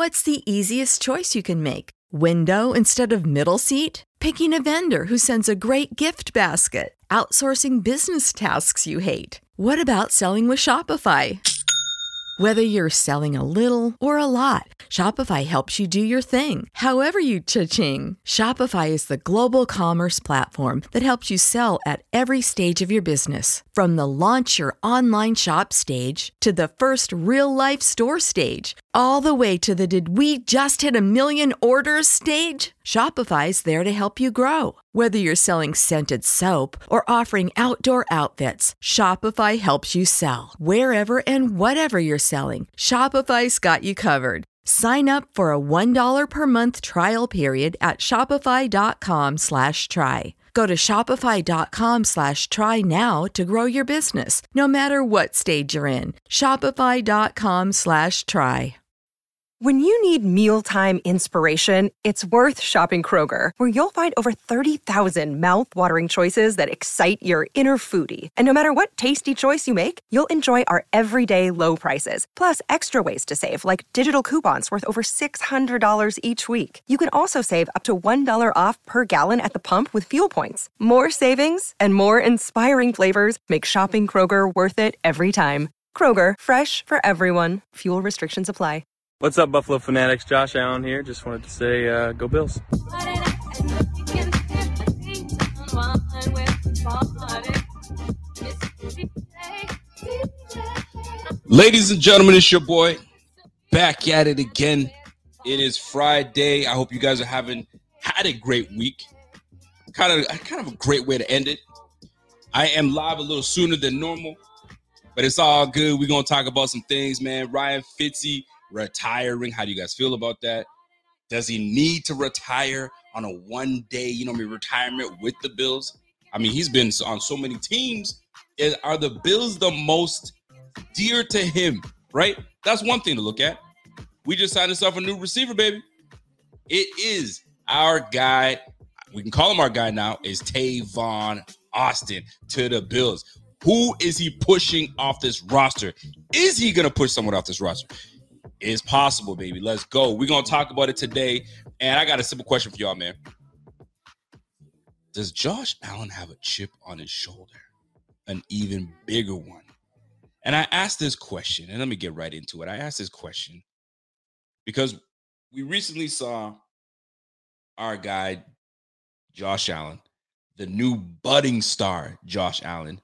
What's the easiest choice you can make? Window instead of middle seat? Picking a vendor who sends a great gift basket? Outsourcing business tasks you hate? What about selling with Shopify? Whether you're selling a little or a lot, Shopify helps you do your thing, however you cha-ching. Shopify is the global commerce platform that helps you sell at every stage of your business. From the launch your online shop stage to the first real-life store stage, all the way to the did we just hit a million orders stage. Shopify's there to help you grow. Whether you're selling scented soap or offering outdoor outfits, Shopify helps you sell. Wherever and whatever you're selling, Shopify's got you covered. Sign up for a $1 per month trial period at shopify.com/try. Go to shopify.com/try now to grow your business, no matter what stage you're in. Shopify.com/try. When you need mealtime inspiration, it's worth shopping Kroger, where you'll find over 30,000 mouth-watering choices that excite your inner foodie. And no matter what tasty choice you make, you'll enjoy our everyday low prices, plus extra ways to save, like digital coupons worth over $600 each week. You can also save up to $1 off per gallon at the pump with fuel points. More savings and more inspiring flavors make shopping Kroger worth it every time. Kroger, fresh for everyone. Fuel restrictions apply. What's up, Buffalo Fanatics? Josh Allen here. Just wanted to say, go Bills. Ladies and gentlemen, it's your boy back at it again. It is Friday. I hope you guys are had a great week. Kind of a great way to end it. I am live a little sooner than normal, but it's all good. We're going to talk about some things, man. Ryan Fitzy retiring. How do you guys feel about that? Does he need to retire on a one-day, retirement with the Bills? I mean, he's been on so many teams. Are the Bills the most dear to him, right? That's one thing to look at. We just signed ourselves a new receiver, baby. It is our guy. We can call him our guy now. Is Tavon Austin to the Bills. Who is he pushing off this roster? Is he going to push someone off this roster? It's possible, baby. Let's go. We're going to talk about it today. And I got a simple question for y'all, man. Does Josh Allen have a chip on his shoulder? An even bigger one? And I asked this question, and let me get right into it. I asked this question because we recently saw our guy, Josh Allen, the new budding star, Josh Allen.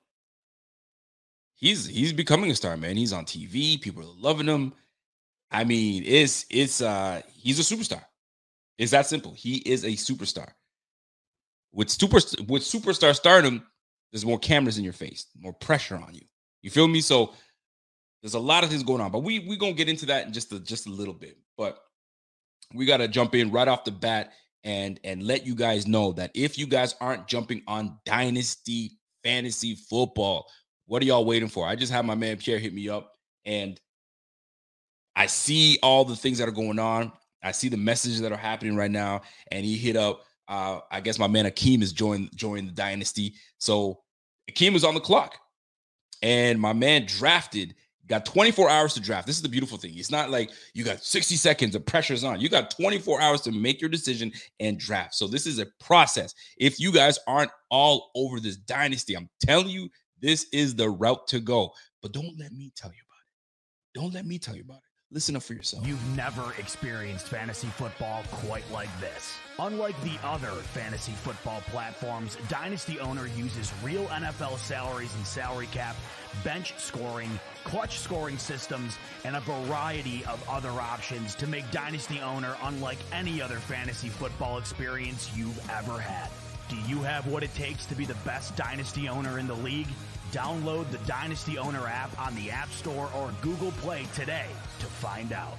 He's becoming a star, man. He's on TV. People are loving him. I mean, he's a superstar. It's that simple. He is a superstar. With superstar stardom, there's more cameras in your face, more pressure on you. You feel me? So there's a lot of things going on, but we gonna get into that in just a little bit. But we gotta jump in right off the bat and let you guys know that if you guys aren't jumping on Dynasty Fantasy Football, what are y'all waiting for? I just had my man Pierre hit me up, and I see all the things that are going on. I see the messages that are happening right now. And he hit up, I guess my man Akeem is joined the dynasty. So Akeem was on the clock. And my man got 24 hours to draft. This is the beautiful thing. It's not like you got 60 seconds of pressure's on. You got 24 hours to make your decision and draft. So this is a process. If you guys aren't all over this dynasty, I'm telling you, this is the route to go. But don't let me tell you about it. Don't let me tell you about it. Listen up for yourself. You've never experienced fantasy football quite like this. Unlike the other fantasy football platforms, Dynasty Owner uses real NFL salaries and salary cap, bench scoring, clutch scoring systems, and a variety of other options to make Dynasty Owner unlike any other fantasy football experience you've ever had. Do you have what it takes to be the best Dynasty Owner in the league? Download the Dynasty Owner app on the App Store or Google Play today to find out.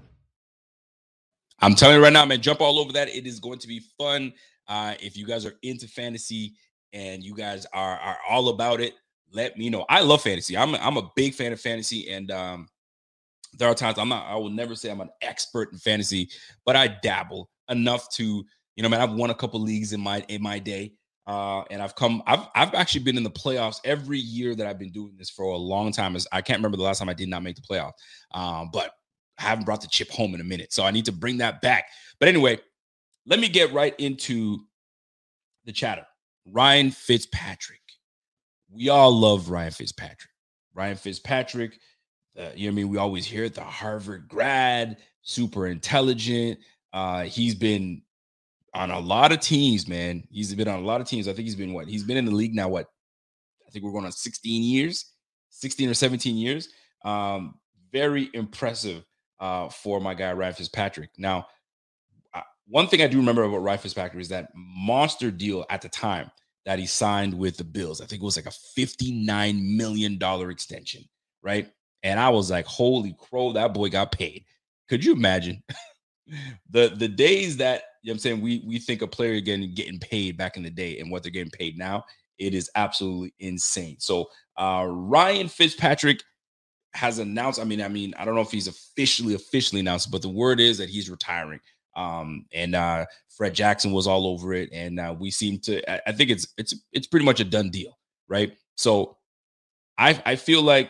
I'm telling you right now, man, jump all over that. It is going to be fun. If you guys are into fantasy and you guys are all about it, let me know. I love fantasy. I'm a big fan of fantasy, and there are times I will never say I'm an expert in fantasy, but I dabble enough to, man, I've won a couple leagues in my day. And I've actually been in the playoffs every year that I've been doing this for a long time. I can't remember the last time I did not make the playoffs. But haven't brought the chip home in a minute. So I need to bring that back. But anyway, let me get right into the chatter. Ryan Fitzpatrick. We all love Ryan Fitzpatrick. Ryan Fitzpatrick, you know what I mean? We always hear it, the Harvard grad, super intelligent. He's been on a lot of teams, man. He's been on a lot of teams. I think he's been what? He's been in the league now, what? I think we're going on 16 or 17 years. Very impressive for my guy, Ryan Fitzpatrick. Now, one thing I do remember about Ryan Fitzpatrick is that monster deal at the time that he signed with the Bills. I think it was like a $59 million extension, right? And I was like, holy crow, that boy got paid. Could you imagine the days that, you know what I'm saying, we think a player getting paid back in the day and what they're getting paid now? It is absolutely insane. So Ryan Fitzpatrick has announced, I mean, I don't know if he's officially announced, but the word is that he's retiring. And Fred Jackson was all over it. And we seem to, I think it's pretty much a done deal, right? So I feel like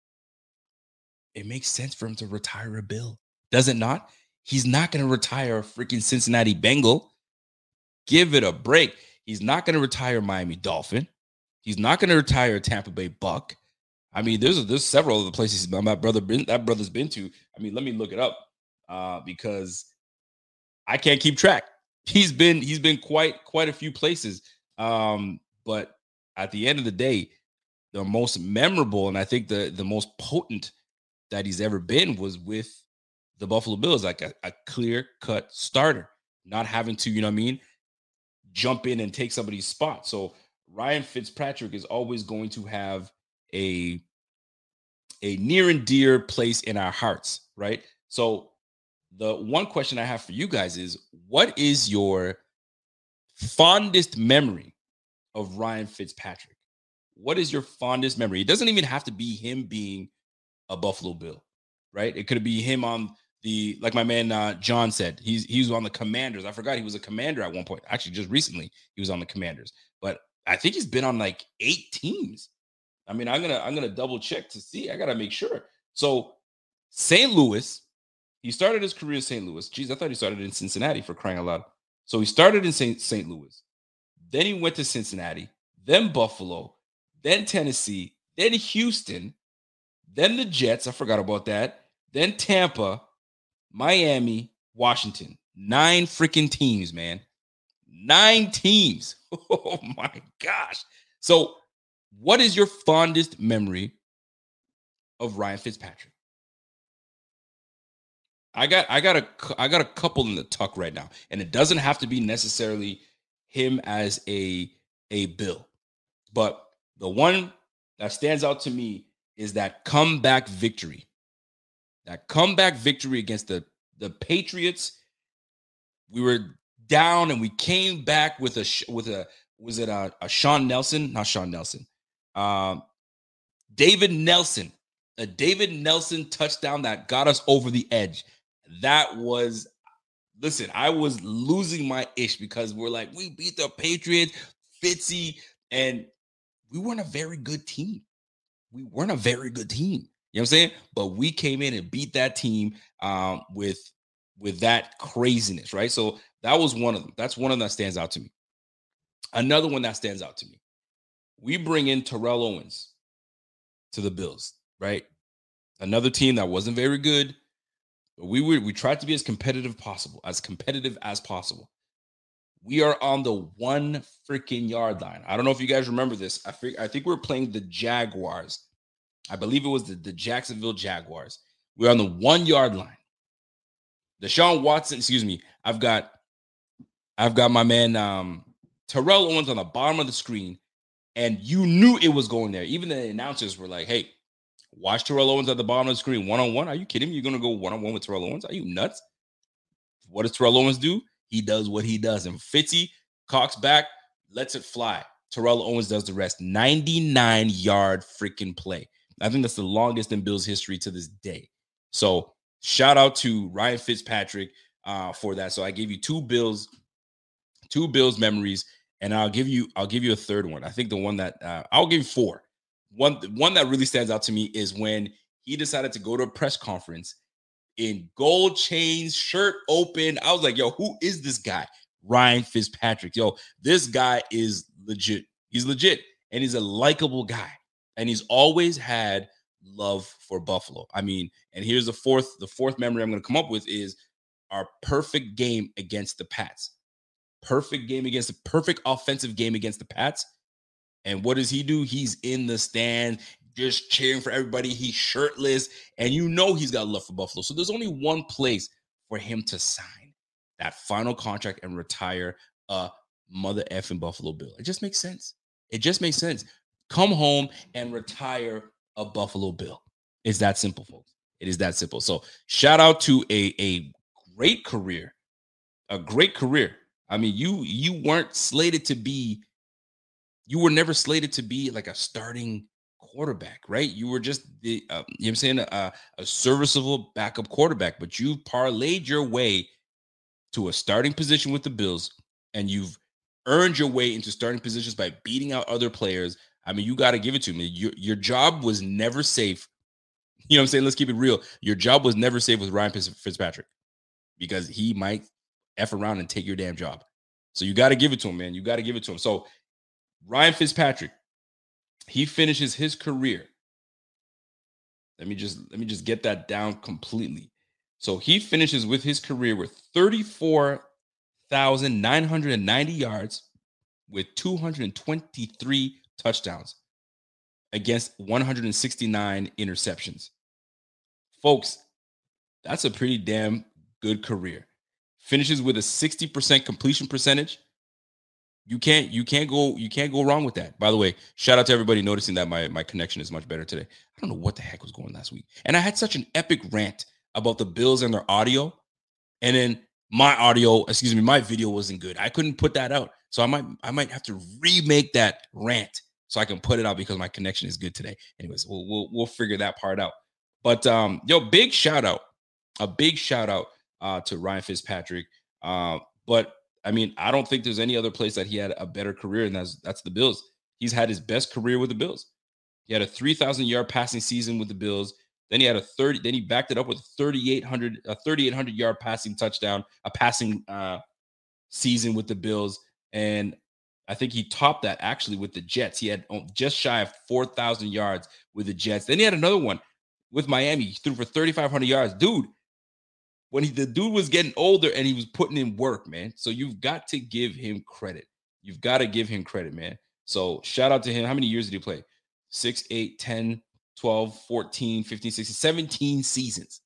it makes sense for him to retire a Bill. Does it not? He's not going to retire a freaking Cincinnati Bengal. Give it a break. He's not going to retire Miami Dolphin. He's not going to retire Tampa Bay Buck. I mean, there's several other places that brother's been to. I mean, let me look it up because I can't keep track. He's been quite a few places. But at the end of the day, the most memorable and I think the most potent that he's ever been was with the Buffalo Bills, like a clear-cut starter, not having to, you know what I mean, jump in and take somebody's spot. So Ryan Fitzpatrick is always going to have a near and dear place in our hearts, right? So the one question I have for you guys is, what is your fondest memory of Ryan Fitzpatrick? What is your fondest memory? It doesn't even have to be him being a Buffalo Bill, right? It could be him on the, like my man John said, he was on the Commanders. I forgot he was a Commander at one point. Actually, just recently he was on the Commanders, but I think he's been on like 8 teams. I mean, I'm gonna double check to see. I gotta make sure. So St. Louis, he started his career in St. Louis. Geez, I thought he started in Cincinnati, for crying out loud. So he started in St. Louis. Then he went to Cincinnati, then Buffalo, then Tennessee, then Houston, then the Jets. I forgot about that. Then Tampa, Miami, Washington. 9 freaking teams, man. 9 teams. Oh my gosh. So what is your fondest memory of Ryan Fitzpatrick? I got a couple in the tuck right now, and it doesn't have to be necessarily him as a Bill, but the one that stands out to me is that comeback victory. That comeback victory against the Patriots. We were down and we came back with a Sean Nelson? Not Sean Nelson. David Nelson. A David Nelson touchdown that got us over the edge. That was, listen, I was losing my ish because we're like, we beat the Patriots, Fitzy, and we weren't a very good team. You know what I'm saying? But we came in and beat that team with that craziness, right? So that was one of them. That's one of them that stands out to me. Another one that stands out to me. We bring in Terrell Owens to the Bills, right? Another team that wasn't very good. But we tried to be as competitive as possible. We are on the 1 freaking yard line. I don't know if you guys remember this. I think we were playing the Jaguars. I believe it was the Jacksonville Jaguars. We're on the 1 yard line. Deshaun Watson, excuse me. I've got my man Terrell Owens on the bottom of the screen, and you knew it was going there. Even the announcers were like, "Hey, watch Terrell Owens at the bottom of the screen, 1-on-1. Are you kidding me? You're going to go 1-on-1 with Terrell Owens? Are you nuts?" What does Terrell Owens do? He does what he does. And Fitzy cocks back, lets it fly. Terrell Owens does the rest. 99-yard freaking play. I think that's the longest in Bills history to this day. So shout out to Ryan Fitzpatrick for that. So I gave you two Bills memories, and I'll give you a third one. I think the one that I'll give you 4. One that really stands out to me is when he decided to go to a press conference in gold chains, shirt open. I was like, yo, who is this guy? Ryan Fitzpatrick. Yo, this guy is legit. He's legit. And he's a likable guy. And he's always had love for Buffalo. I mean, and here's the fourth memory I'm going to come up with is our perfect game against the Pats. Perfect offensive game against the Pats. And what does he do? He's in the stand, just cheering for everybody. He's shirtless, and you know he's got love for Buffalo. So there's only one place for him to sign that final contract and retire a mother effing Buffalo Bill. It just makes sense. It just makes sense. Come home and retire a Buffalo Bill. It's that simple, folks. It is that simple. So shout out to a great career. A great career. I mean, you weren't slated to be, you were never slated to be like a starting quarterback, right? You were just the, you know what I'm saying, a serviceable backup quarterback, but you parlayed your way to a starting position with the Bills, and you've earned your way into starting positions by beating out other players. I mean, you got to give it to me. Your job was never safe. You know what I'm saying? Let's keep it real. Your job was never safe with Ryan Fitzpatrick because he might F around and take your damn job. So you got to give it to him, man. You got to give it to him. So Ryan Fitzpatrick, he finishes his career. Let me just get that down completely. So he finishes with his career with 34,990 yards with 223 touchdowns against 169 interceptions. Folks, that's a pretty damn good career. Finishes with a 60% completion percentage. You can't go wrong with that. By the way, shout out to everybody noticing that my connection is much better today. I don't know what the heck was going on last week. And I had such an epic rant about the Bills and their audio. And then my video wasn't good. I couldn't put that out. So I might have to remake that rant so I can put it out because my connection is good today. Anyways, we'll figure that part out. But a big shout out to Ryan Fitzpatrick. But I mean, I don't think there's any other place that he had a better career, and that's the Bills. He's had his best career with the Bills. He had a 3,000-yard passing season with the Bills. Then he had Then he backed it up with a 3,800-yard passing touchdown, a passing season with the Bills, and I think he topped that actually with the Jets. He had just shy of 4,000 yards with the Jets. Then he had another one with Miami. He threw for 3,500 yards, dude. When the dude was getting older and he was putting in work, man. So you've got to give him credit. You've got to give him credit, man. So shout out to him. How many years did he play? 6, 8, 10, 12, 14, 15, 16, 17 seasons.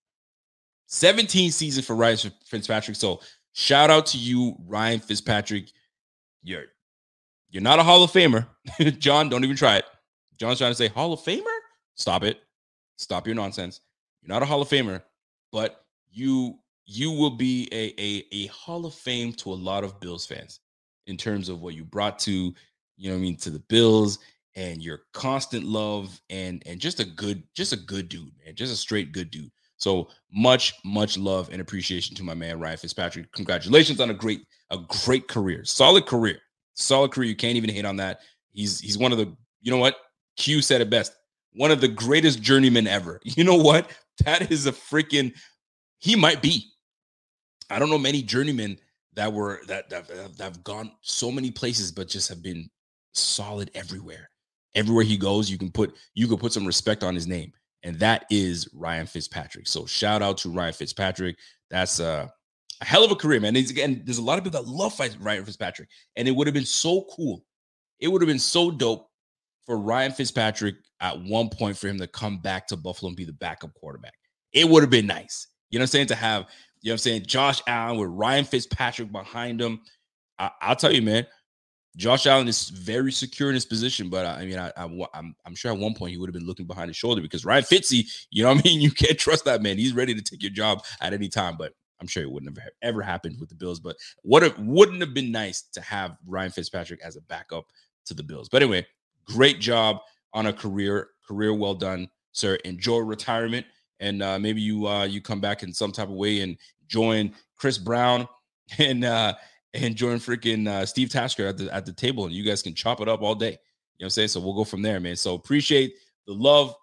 17 seasons for Ryan Fitzpatrick. So shout out to you, Ryan Fitzpatrick. You're not a Hall of Famer. John, don't even try it. John's trying to say Hall of Famer? Stop it. Stop your nonsense. You're not a Hall of Famer, but you will be a Hall of Fame to a lot of Bills fans in terms of what you brought to, to the Bills and your constant love and just a good dude, man, just a straight good dude. So much love and appreciation to my man Ryan Fitzpatrick. Congratulations on a great career, solid career. You can't even hate on that. He's one of the, you know what? Q said it best. One of the greatest journeymen ever. You know what? That is a freaking. He might be. I don't know many journeymen that have gone so many places, but just have been solid everywhere. Everywhere he goes, you can put some respect on his name, and that is Ryan Fitzpatrick. So shout out to Ryan Fitzpatrick. That's a hell of a career, man. There's a lot of people that love Ryan Fitzpatrick, and it would have been so cool. It would have been so dope for Ryan Fitzpatrick at one point for him to come back to Buffalo and be the backup quarterback. It would have been nice. You know what I'm saying? To have, Josh Allen with Ryan Fitzpatrick behind him. I'll tell you, man, Josh Allen is very secure in his position, but I'm sure at one point he would have been looking behind his shoulder because Ryan Fitzy, you know what I mean? You can't trust that man. He's ready to take your job at any time, but I'm sure it wouldn't have ever happened with the Bills. But wouldn't have been nice to have Ryan Fitzpatrick as a backup to the Bills. But anyway, great job on a career well done, sir. Enjoy retirement. And maybe you come back in some type of way and join Chris Brown and join freaking Steve Tasker at the table, and you guys can chop it up all day. You know what I'm saying? So we'll go from there, man. So appreciate the love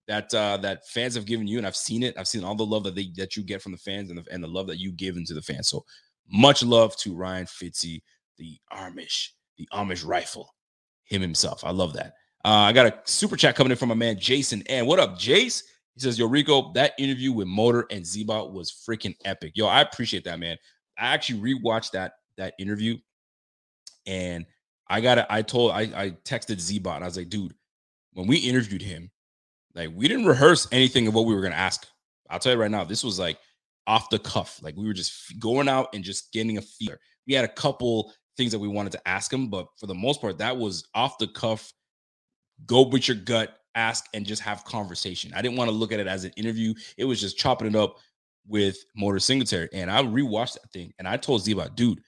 that fans have given you, and I've seen it. I've seen all the love that you get from the fans and the love that you give into the fans. So much love to Ryan Fitzy, the Amish rifle, him himself. I love that. I got a super chat coming in from my man Jason. And what up, Jace? He says, yo, Rico, that interview with Motor and Zebot was freaking epic. Yo, I appreciate that, man. I actually rewatched that interview, and I texted Zebot, and I was like, dude, when we interviewed him, like, we didn't rehearse anything of what we were going to ask. I'll tell you right now, this was like off the cuff. Like, we were just going out and just getting a feeler. We had a couple things that we wanted to ask him, but for the most part, that was off the cuff. Go with your gut, ask, and just have conversation. I didn't want to look at it as an interview. It was just chopping it up with Motor Singletary. And I rewatched that thing, and I told Zebot, dude,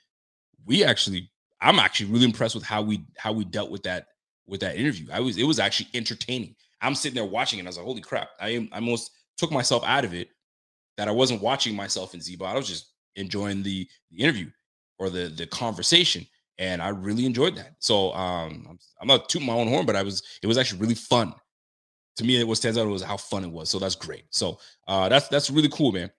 I'm actually really impressed with how we dealt with that interview. It was actually entertaining. I'm sitting there watching it, and I was like, holy crap. I almost took myself out of it, that I wasn't watching myself in Zebot. I was just enjoying the interview or the conversation, and I really enjoyed that. So I'm not tooting my own horn, but it was actually really fun. To me, what stands out was how fun it was. So that's great. So that's really cool, man.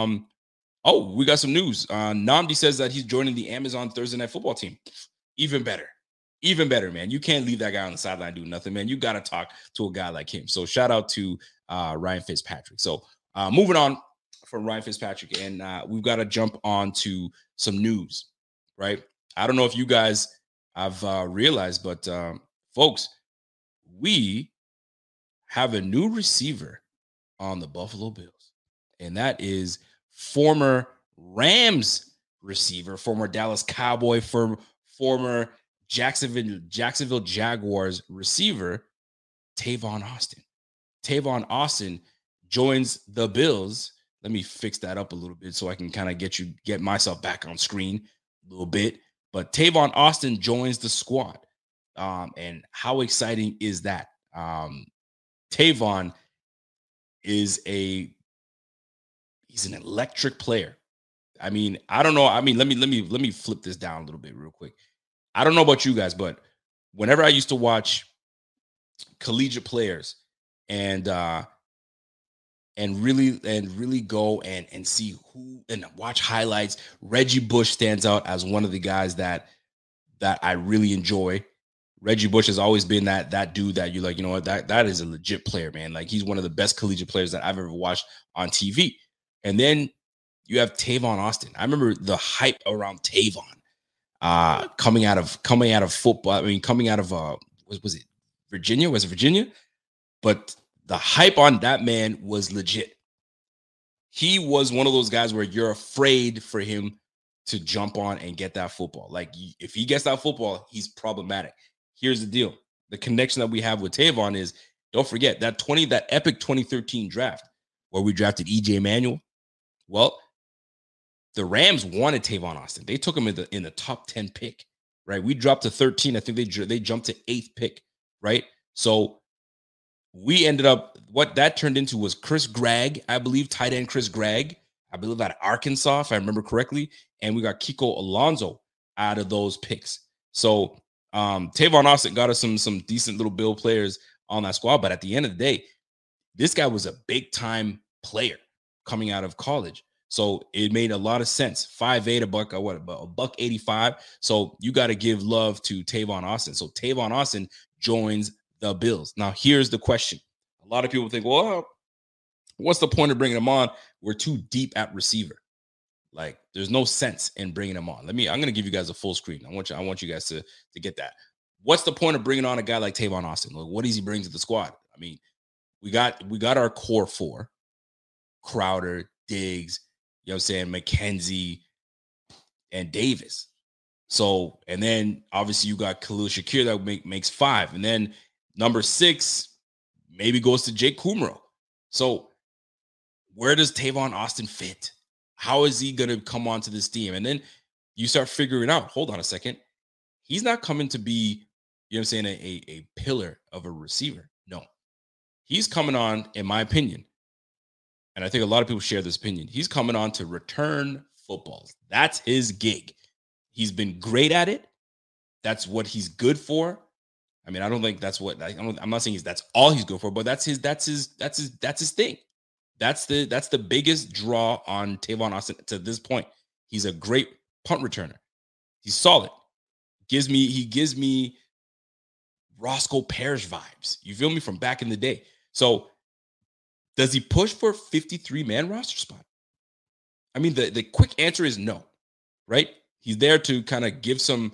Oh, we got some news. Namdi says that he's joining the Amazon Thursday Night Football team. Even better, man. You can't leave that guy on the sideline doing nothing, man. You got to talk to a guy like him. So shout out to Ryan Fitzpatrick. So moving on from Ryan Fitzpatrick, and we've got to jump on to some news, right? I don't know if you guys have realized, but folks, we have a new receiver on the Buffalo Bills, and that is former Rams receiver, former Dallas Cowboy, former Jacksonville Jaguars receiver, Tavon Austin. Tavon Austin joins the Bills. Let me fix that up a little bit so I can kind of get myself back on screen a little bit. But Tavon Austin joins the squad. And how exciting is that? Tavon is he's an electric player. I mean, I don't know. I mean, let me flip this down a little bit real quick. I don't know about you guys, but whenever I used to watch collegiate players and really go and see who and watch highlights, Reggie Bush stands out as one of the guys that I really enjoy. Reggie Bush has always been that dude that you're like, you know what, that is a legit player, man. Like, he's one of the best collegiate players that I've ever watched on TV. And then you have Tavon Austin. I remember the hype around Tavon coming out of football. I mean, coming out of was it Virginia? Was it Virginia? But the hype on that man was legit. He was one of those guys where you're afraid for him to jump on and get that football. Like, if he gets that football, he's problematic. Here's the deal. The connection that we have with Tavon is, don't forget that epic 2013 draft where we drafted EJ Manuel. Well, the Rams wanted Tavon Austin. They took him in the top 10 pick, right? We dropped to 13. I think they jumped to 8th pick, right? So we ended up, what that turned into was Chris Gregg, I believe, tight end Chris Gregg, I believe out of Arkansas, if I remember correctly. And we got Kiko Alonso out of those picks. So Tavon Austin got us some decent little Bill players on that squad. But at the end of the day, this guy was a big time player coming out of college. So it made a lot of sense. 5'8", a buck 85. So you got to give love to Tavon Austin. So Tavon Austin joins the Bills. Now, here's the question. A lot of people think, well, what's the point of bringing him on? We're too deep at receiver. Like, there's no sense in bringing him on. I'm going to give you guys a full screen. I want you guys to get that. What's the point of bringing on a guy like Tavon Austin? Like, what does he bring to the squad? I mean, we got our core four: Crowder, Diggs, you know what I'm saying, McKenzie, and Davis. So, and then obviously you got Khalil Shakir that makes 5. And then number 6 maybe goes to Jake Kumro. So where does Tavon Austin fit? How is he going to come onto this team? And then you start figuring out, hold on a second. He's not coming to be, you know what I'm saying, a pillar of a receiver. No. He's coming on, in my opinion, and I think a lot of people share this opinion, he's coming on to return footballs. That's his gig. He's been great at it. That's what he's good for. I mean, I don't think that's what I'm not saying that's all he's good for, but that's his thing. That's the biggest draw on Tavon Austin to this point. He's a great punt returner. He's solid. He gives me Roscoe Parrish vibes. You feel me, from back in the day. So does he push for a 53-man roster spot? I mean, the quick answer is no, right? He's there to kind of give some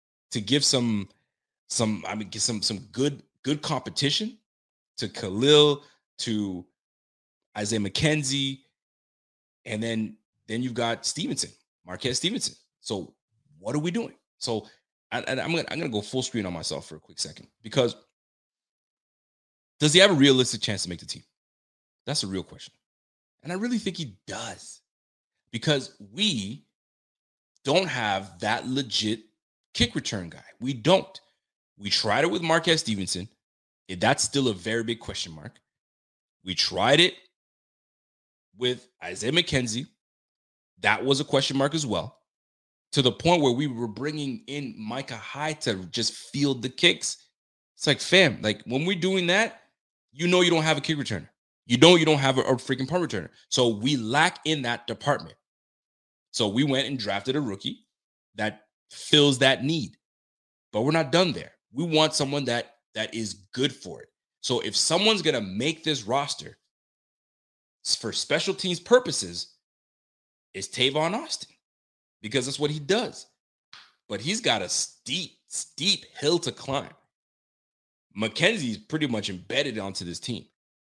good competition to Khalil, to Isaiah McKenzie, and then you've got Stevenson, Marquez Stevenson. So what are we doing? So I'm gonna go full screen on myself for a quick second, because does he have a realistic chance to make the team? That's a real question. And I really think he does, because we don't have that legit kick return guy. We don't. We tried it with Marquez Stevenson. That's still a very big question mark. We tried it with Isaiah McKenzie. That was a question mark as well, to the point where we were bringing in Micah Hyde to just field the kicks. It's like, fam, like when we're doing that, you don't have a kick returner. You don't have a freaking punt returner. So we lack in that department. So we went and drafted a rookie that fills that need. But we're not done there. We want someone that is good for it. So if someone's going to make this roster for special teams purposes, it's Tavon Austin, because that's what he does. But he's got a steep hill to climb. McKenzie's pretty much embedded onto this team.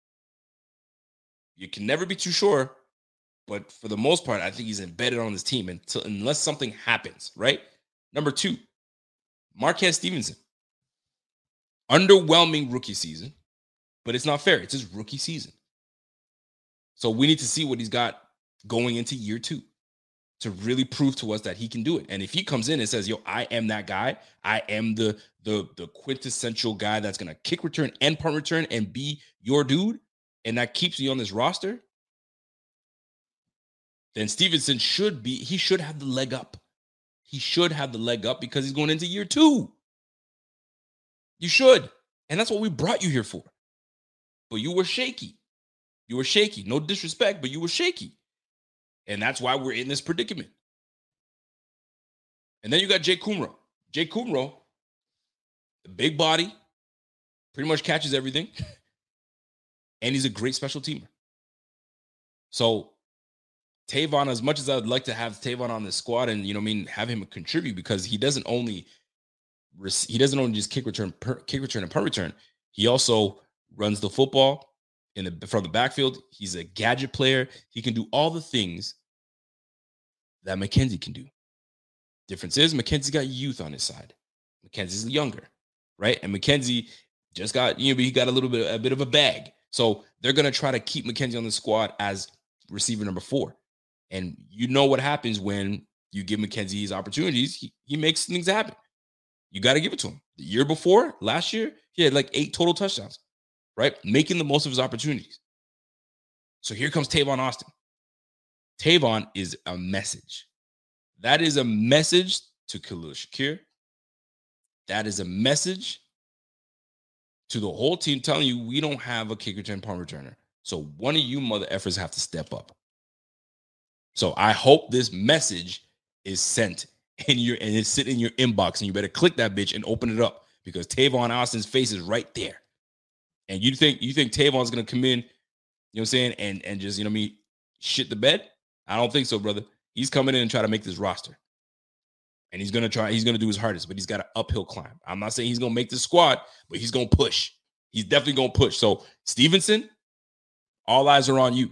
You can never be too sure, but for the most part, I think he's embedded on this team unless something happens, right? Number 2, Marquez Stevenson. Underwhelming rookie season, but it's not fair. It's his rookie season. So we need to see what he's got going into year 2 to really prove to us that he can do it. And if he comes in and says, yo, I am that guy, I am the quintessential guy that's going to kick return and punt return and be your dude, and that keeps you on this roster, then Stevenson should have the leg up. He should have the leg up because he's going into year 2. You should. And that's what we brought you here for. But you were shaky. You were shaky. No disrespect, but you were shaky. And that's why we're in this predicament. And then you got Jake Kumerow. Jake Kumerow, the big body, pretty much catches everything. And he's a great special teamer. So Tavon, as much as I would like to have Tavon on the squad and, have him contribute, because he doesn't only just kick return and punt return. He also runs the football from the backfield. He's a gadget player. He can do all the things that McKenzie can do. Difference is McKenzie's got youth on his side. McKenzie's younger, right? And McKenzie just got, he got a bit of a bag. So they're going to try to keep McKenzie on the squad as receiver number 4. And you know what happens when you give McKenzie his opportunities. He makes things happen. You got to give it to him. The year before, last year, he had like 8 total touchdowns, right? Making the most of his opportunities. So here comes Tavon Austin. Tavon is a message. That is a message to Khalil Shakir. That is a message to the whole team, telling you we don't have a kick return punt returner. So one of you mother effers have to step up. So I hope this message is sent and it's sitting in your inbox, and you better click that bitch and open it up, because Tavon Austin's face is right there. And you think Tavon's gonna come in, you know what I'm saying, and just, shit the bed? I don't think so, brother. He's coming in and try to make this roster. And he's gonna do his hardest, but he's got an uphill climb. I'm not saying he's gonna make the squad, but he's gonna push. He's definitely gonna push. So Stevenson, all eyes are on you.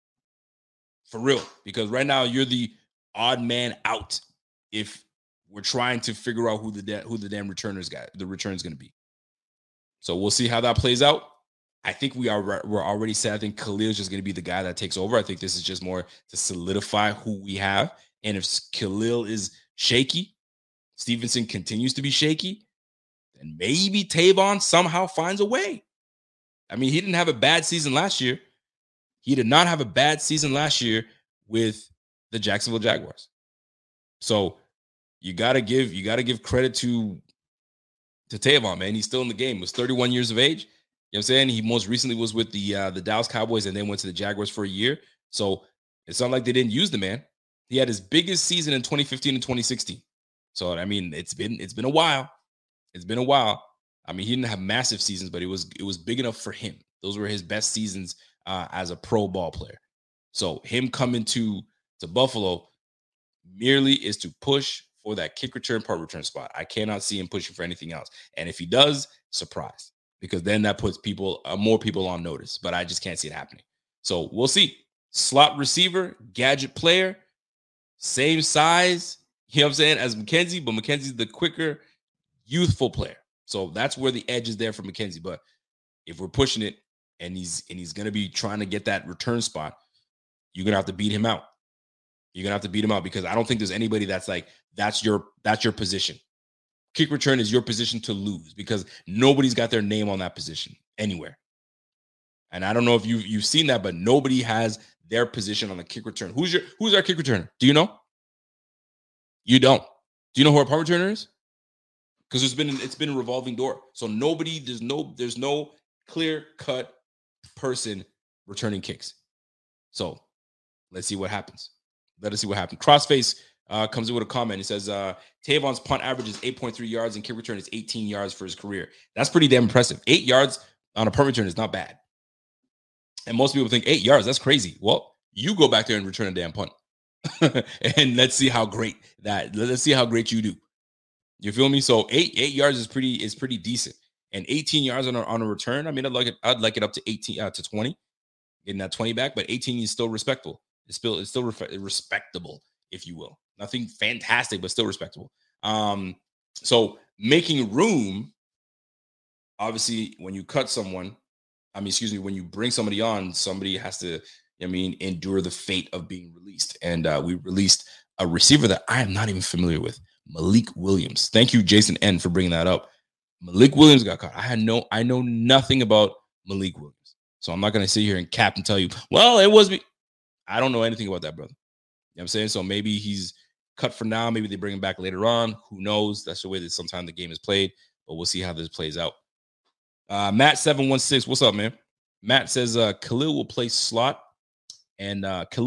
For real. Because right now you're the odd man out if we're trying to figure out who the damn return's gonna be. So we'll see how that plays out. I think we're already set. I think Khalil's just going to be the guy that takes over. I think this is just more to solidify who we have. And if Khalil is shaky, Stevenson continues to be shaky, then maybe Tavon somehow finds a way. I mean, he didn't have a bad season last year. He did not have a bad season last year with the Jacksonville Jaguars. So you gotta give credit to to Tavon, man. He's still in the game. He was 31 years of age. You know what I'm saying? He most recently was with the Dallas Cowboys and then went to the Jaguars for a year. So it's not like they didn't use the man. He had his biggest season in 2015 and 2016. So, I mean, it's been a while. It's been a while. I mean, he didn't have massive seasons, but it was big enough for him. Those were his best seasons as a pro ball player. So him coming to Buffalo merely is to push for that kick return, punt return spot. I cannot see him pushing for anything else. And if he does, surprise, because then that puts more people on notice. But I just can't see it happening. So we'll see. Slot receiver, gadget player, same size, you know what I'm saying, as McKenzie, but McKenzie's the quicker, youthful player. So that's where the edge is there for McKenzie. But if we're pushing it and he's going to be trying to get that return spot, you're going to have to beat him out. You're going to have to beat him out because I don't think there's anybody that's like, that's your position. Kick return is your position to lose because nobody's got their name on that position anywhere. And I don't know if you've seen that, but nobody has their position on the kick return. Who's our kick returner? Do you know? You don't. Do you know who our punt returner is? Because it's been a revolving door. So there's no clear-cut person returning kicks. So let's see what happens. Let us see what happens. Crossface comes in with a comment. He says, Tavon's punt average is 8.3 yards and kick return is 18 yards for his career. That's pretty damn impressive. 8 yards on a punt return is not bad. And most people think 8 yards, that's crazy. Well, you go back there and return a damn punt. And let's see how great you do. You feel me? So 8 yards is pretty decent. And 18 yards on a return, I mean, I'd like it up to 18 to 20. Getting that 20 back, but 18 is still respectable. It's still respectable, if you will. Nothing fantastic, but still respectable. So making room, obviously, when you cut someone, when you bring somebody on, somebody has to, endure the fate of being released. And we released a receiver that I am not even familiar with, Malik Williams. Thank you, Jason N, for bringing that up. Malik Williams got caught. I know nothing about Malik Williams. So I'm not going to sit here and cap and tell you, well, it was me. I don't know anything about that, brother. You know what I'm saying? So maybe he's cut for now. Maybe they bring him back later on. Who knows? That's the way that sometimes the game is played. But we'll see how this plays out. Matt716, what's up, man? Matt says Khalil will play slot and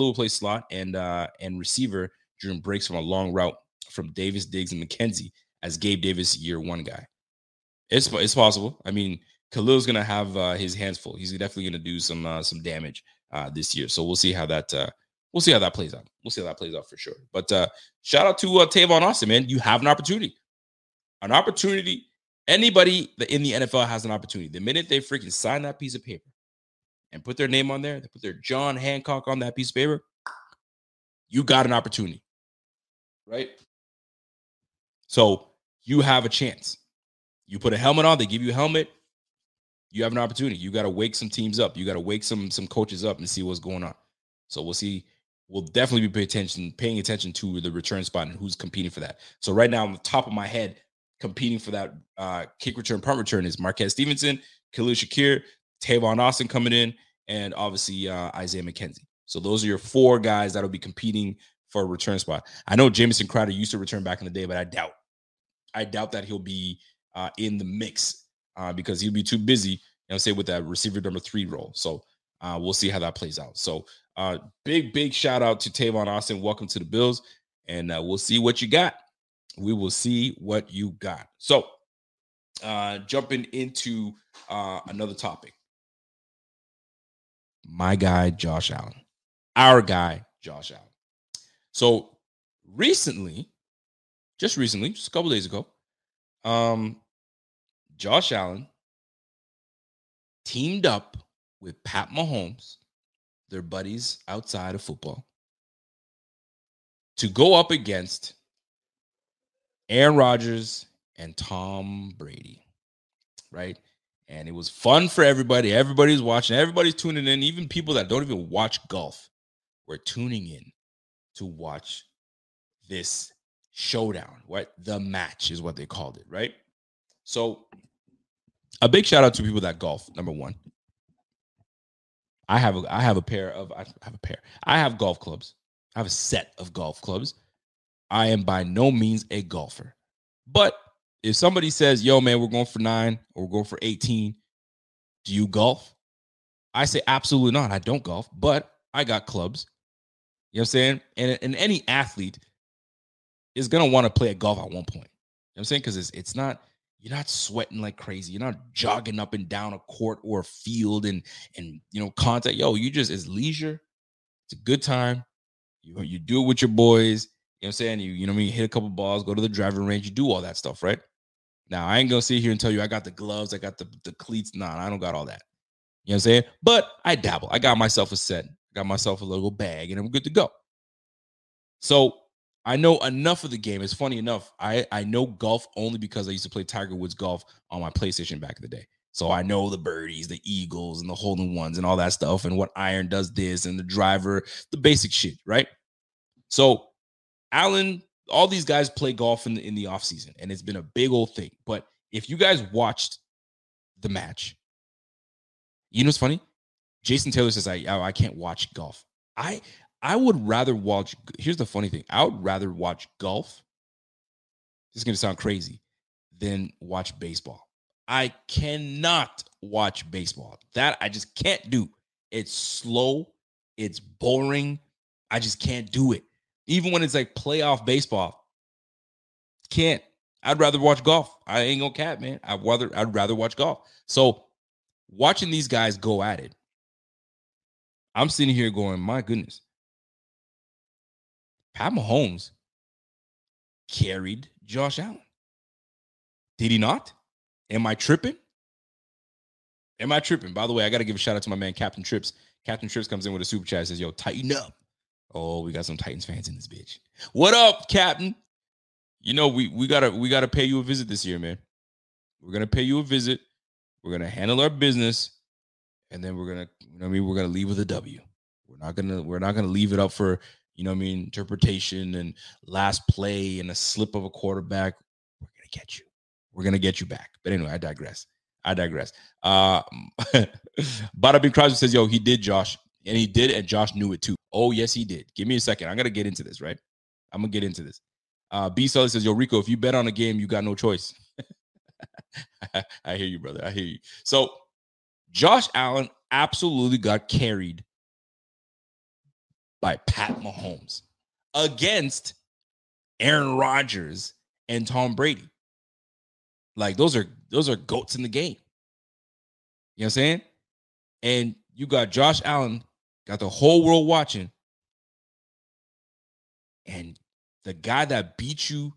receiver during breaks from a long route from Davis, Diggs, and McKenzie as Gabe Davis year one guy. It's possible. I mean, Khalil's gonna have his hands full. He's definitely gonna do some damage this year. So we'll see how that plays out. We'll see how that plays out for sure. But shout out to Tavon Austin, man. You have an opportunity. Anybody that in the NFL has an opportunity. The minute they freaking sign that piece of paper and put their name on there, they put their John Hancock on that piece of paper, you got an opportunity, right? So you have a chance. You put a helmet on, they give you a helmet. You have an opportunity. You got to wake some teams up. You got to wake some coaches up and see what's going on. So we'll see. We'll definitely be paying attention to the return spot and who's competing for that. So right now, on the top of my head, competing for that kick return, punt return is Marquez Stevenson, Khalil Shakir, Tavon Austin coming in, and obviously Isaiah McKenzie. So those are your 4 guys that'll be competing for a return spot. I know Jamison Crowder used to return back in the day, but I doubt that he'll be in the mix. Because he'll be too busy, with that receiver number 3 role. So we'll see how that plays out. So big shout out to Tavon Austin. Welcome to the Bills. And we'll see what you got. We will see what you got. So jumping into another topic. My guy, Josh Allen. Our guy, Josh Allen. So just a couple days ago, Josh Allen teamed up with Pat Mahomes, their buddies outside of football, to go up against Aaron Rodgers and Tom Brady, right? And it was fun for everybody. Everybody's watching. Everybody's tuning in. Even people that don't even watch golf were tuning in to watch this showdown, right? The match is what they called it, right? So a big shout out to people that golf. Number one, I have golf clubs. I have a set of golf clubs. I am by no means a golfer, but if somebody says, yo, man, we're going for 9 or we're going for 18, do you golf? I say absolutely not. I don't golf, but I got clubs. You know what I'm saying? And any athlete is going to want to play at golf at one point. You know what I'm saying? Because it's not, you're not sweating like crazy. You're not jogging up and down a court or a field and contact. Yo, you just, it's leisure. It's a good time. You do it with your boys. You know what I'm saying? You know what I mean? Hit a couple balls, go to the driving range. You do all that stuff, right? Now, I ain't going to sit here and tell you I got the gloves, I got the cleats. Nah, I don't got all that. You know what I'm saying? But I dabble. I got myself a set. Got myself a little bag, and I'm good to go. So I know enough of the game. It's funny enough. I know golf only because I used to play Tiger Woods golf on my PlayStation back in the day. So I know the birdies, the eagles, and the hole-in-ones and all that stuff, and what iron does this, and the driver, the basic shit, right? So Alan, all these guys play golf in the offseason, and it's been a big old thing. But if you guys watched the match, you know what's funny? Jason Taylor says, I can't watch golf. I would rather watch. Here's the funny thing. I would rather watch golf. This is going to sound crazy. Than watch baseball. I cannot watch baseball. That I just can't do. It's slow. It's boring. I just can't do it. Even when it's like playoff baseball. Can't. I'd rather watch golf. I ain't gonna cap, man. I'd rather watch golf. So watching these guys go at it, I'm sitting here going, my goodness. Pat Mahomes carried Josh Allen. Did he not? Am I tripping? By the way, I got to give a shout out to my man, Captain Trips. Captain Trips comes in with a super chat and says, yo, tighten up. Oh, we got some Titans fans in this bitch. What up, Captain? You know, we gotta pay you a visit this year, man. We're gonna pay you a visit. We're gonna handle our business. And then we're gonna, we're gonna leave with a W. We're not gonna leave it up for, interpretation and last play and a slip of a quarterback. We're gonna get you. We're gonna get you back. But anyway, I digress. Bada Bing Crosby says, yo, he did, Josh. And he did, and Josh knew it too. Oh, yes, he did. Give me a second. I'm gonna get into this, right? I'm gonna get into this. B Sully says, yo, Rico, if you bet on a game, you got no choice. I hear you, brother. I hear you. So Josh Allen absolutely got carried by Pat Mahomes against Aaron Rodgers and Tom Brady. Like those are goats in the game. You know what I'm saying? And you got Josh Allen, got the whole world watching. And the guy that beat you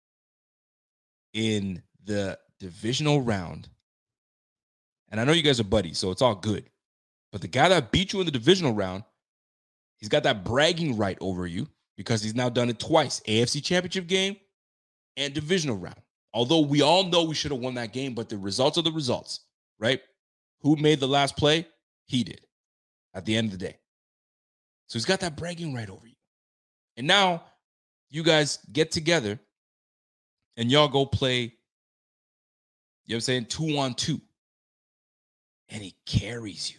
in the divisional round, and I know you guys are buddies, so it's all good. But the guy that beat you in the divisional round, he's got that bragging right over you because he's now done it twice. AFC Championship game and divisional round. Although we all know we should have won that game, but the results are the results, right? Who made the last play? He did at the end of the day. So he's got that bragging right over you. And now you guys get together and y'all go play, you know what I'm saying, 2-on-2. And he carries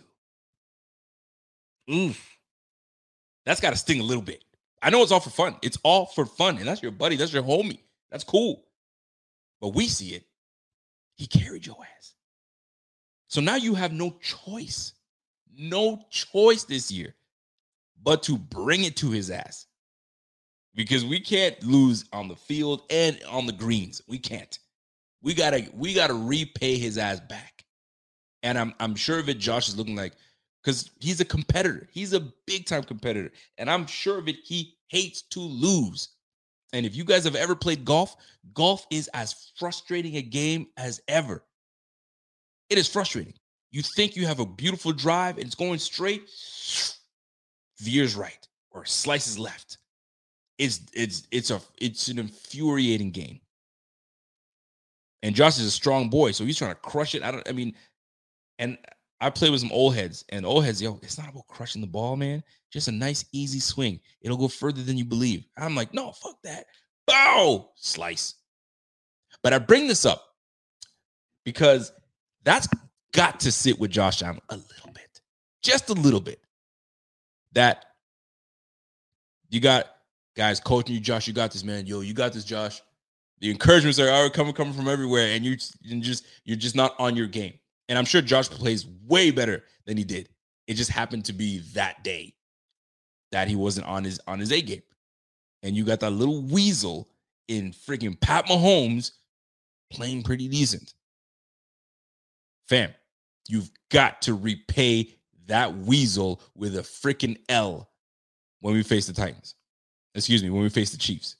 you. That's got to sting a little bit. I know it's all for fun. It's all for fun. And that's your buddy. That's your homie. That's cool. But we see it. He carried your ass. So now you have no choice this year but to bring it to his ass. Because we can't lose on the field and on the greens. We can't. We gotta repay his ass back. And I'm sure of it, Josh is looking like, because he's a competitor. He's a big-time competitor. And I'm sure of it, he hates to lose. And if you guys have ever played golf, golf is as frustrating a game as ever. It is frustrating. You think you have a beautiful drive and it's going straight, veers right or slices left. It's an infuriating game. And Josh is a strong boy, so he's trying to crush it. And I play with some old heads, and old heads, yo, it's not about crushing the ball, man. Just a nice, easy swing. It'll go further than you believe. I'm like, no, fuck that. Bow! Slice. But I bring this up because that's got to sit with Josh Allen a little bit. Just a little bit. That you got guys coaching you, Josh, you got this, man. Yo, you got this, Josh. The encouragements are coming from everywhere, and you're just not on your game. And I'm sure Josh plays way better than he did. It just happened to be that day that he wasn't on his A game. And you got that little weasel in freaking Pat Mahomes playing pretty decent. Fam, you've got to repay that weasel with a freaking L when we face the Titans. Excuse me, when we face the Chiefs.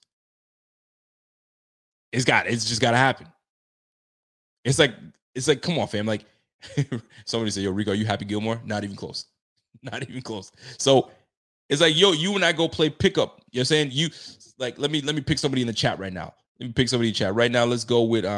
It's just got to happen. It's like, come on, fam. Like, somebody said, yo, Rico, are you Happy Gilmore? Not even close. Not even close. So it's like, yo, you and I go play pickup. You know what I'm saying? You like, let me pick somebody in the chat right now. Let me pick somebody in the chat right now. Let's go with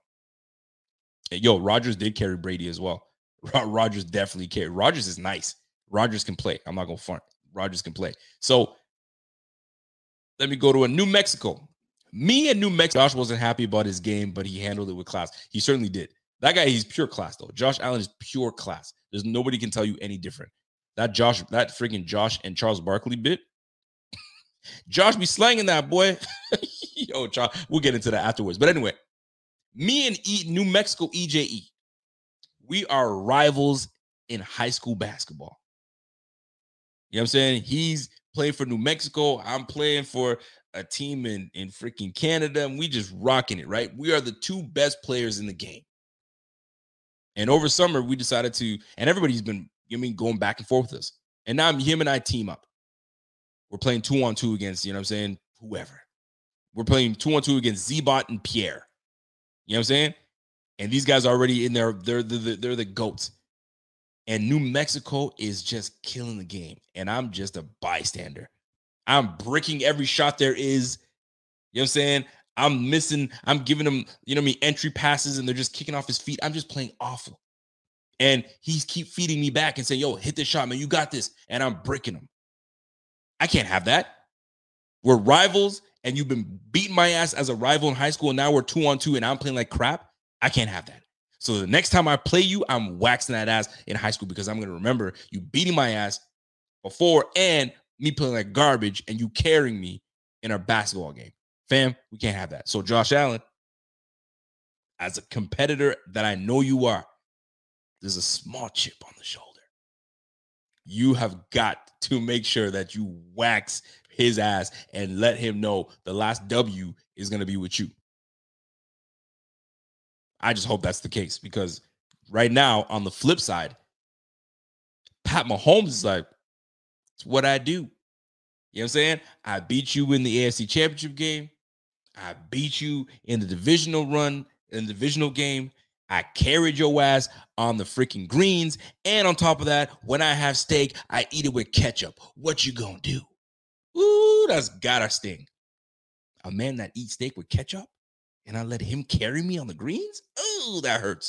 Rodgers did carry Brady as well. Rodgers definitely carried. Rodgers is nice. Rodgers can play. I'm not gonna front. Rodgers can play. So let me go to New Mexico. Me and New Mexico. Josh wasn't happy about his game, but he handled it with class. He certainly did. That guy, he's pure class though. Josh Allen is pure class. There's nobody can tell you any different. That freaking Josh and Charles Barkley bit. Josh be slanging that, boy. Yo, Charles, we'll get into that afterwards. But anyway, me and New Mexico EJE, we are rivals in high school basketball. You know what I'm saying? He's playing for New Mexico. I'm playing for a team in freaking Canada, and we just rocking it, right? We are the two best players in the game. And over summer, we decided to, and everybody's been going back and forth with us. And now him and I team up. We're playing 2-on-2 against, you know what I'm saying, whoever. We're playing 2-on-2 against Zbot and Pierre. You know what I'm saying? And these guys are already in there. They're the GOATs. And New Mexico is just killing the game. And I'm just a bystander. I'm breaking every shot there is. You know what I'm saying? I'm giving them, entry passes, and they're just kicking off his feet. I'm just playing awful. And he's keep feeding me back and saying, yo, hit this shot, man. You got this. And I'm breaking him. I can't have that. We're rivals, and you've been beating my ass as a rival in high school, and now we're 2-on-2, and I'm playing like crap. I can't have that. So the next time I play you, I'm waxing that ass in high school because I'm going to remember you beating my ass before and me playing like garbage and you carrying me in our basketball game. Fam, we can't have that. So Josh Allen, as a competitor that I know you are, there's a small chip on the shoulder. You have got to make sure that you wax his ass and let him know the last W is going to be with you. I just hope that's the case because right now, on the flip side, Pat Mahomes is like, it's what I do. You know what I'm saying? I beat you in the AFC Championship game. I beat you in the divisional run, in the divisional game. I carried your ass on the freaking greens. And on top of that, when I have steak, I eat it with ketchup. What you gonna do? Ooh, that's gotta sting. A man that eats steak with ketchup and I let him carry me on the greens? Ooh, that hurts.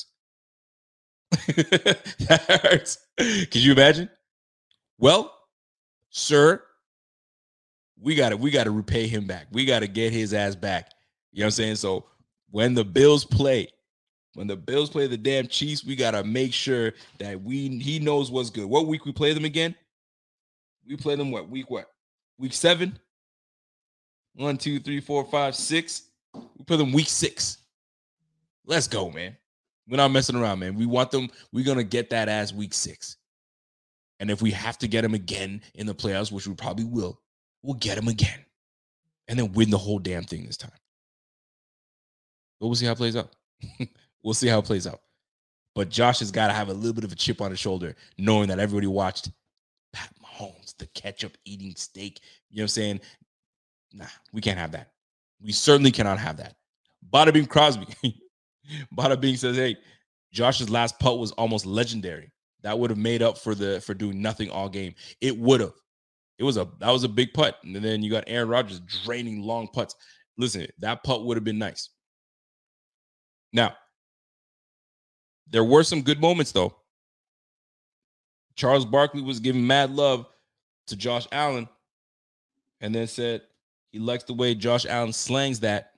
That hurts. Can you imagine? Well, sir, we gotta repay him back. We gotta get his ass back. You know what I'm saying? So when the Bills play the damn Chiefs, we gotta make sure that he knows what's good. What week we play them again? We play them week 7? 1, 2, 3, 4, 5, 6. We play them week 6. Let's go, man. We're not messing around, man. We want them. We're gonna get that ass week 6. And if we have to get him again in the playoffs, which we probably will, we'll get him again. And then win the whole damn thing this time. But we'll see how it plays out. We'll see how it plays out. But Josh has got to have a little bit of a chip on his shoulder, knowing that everybody watched Pat Mahomes, the ketchup-eating steak. You know what I'm saying? Nah, we can't have that. We certainly cannot have that. Bada Bing Crosby. Bada Bing says, hey, Josh's last putt was almost legendary. That would have made up for doing nothing all game. It would have. That was a big putt. And then you got Aaron Rodgers draining long putts. Listen, that putt would have been nice. Now, there were some good moments, though. Charles Barkley was giving mad love to Josh Allen and then said he likes the way Josh Allen slangs that.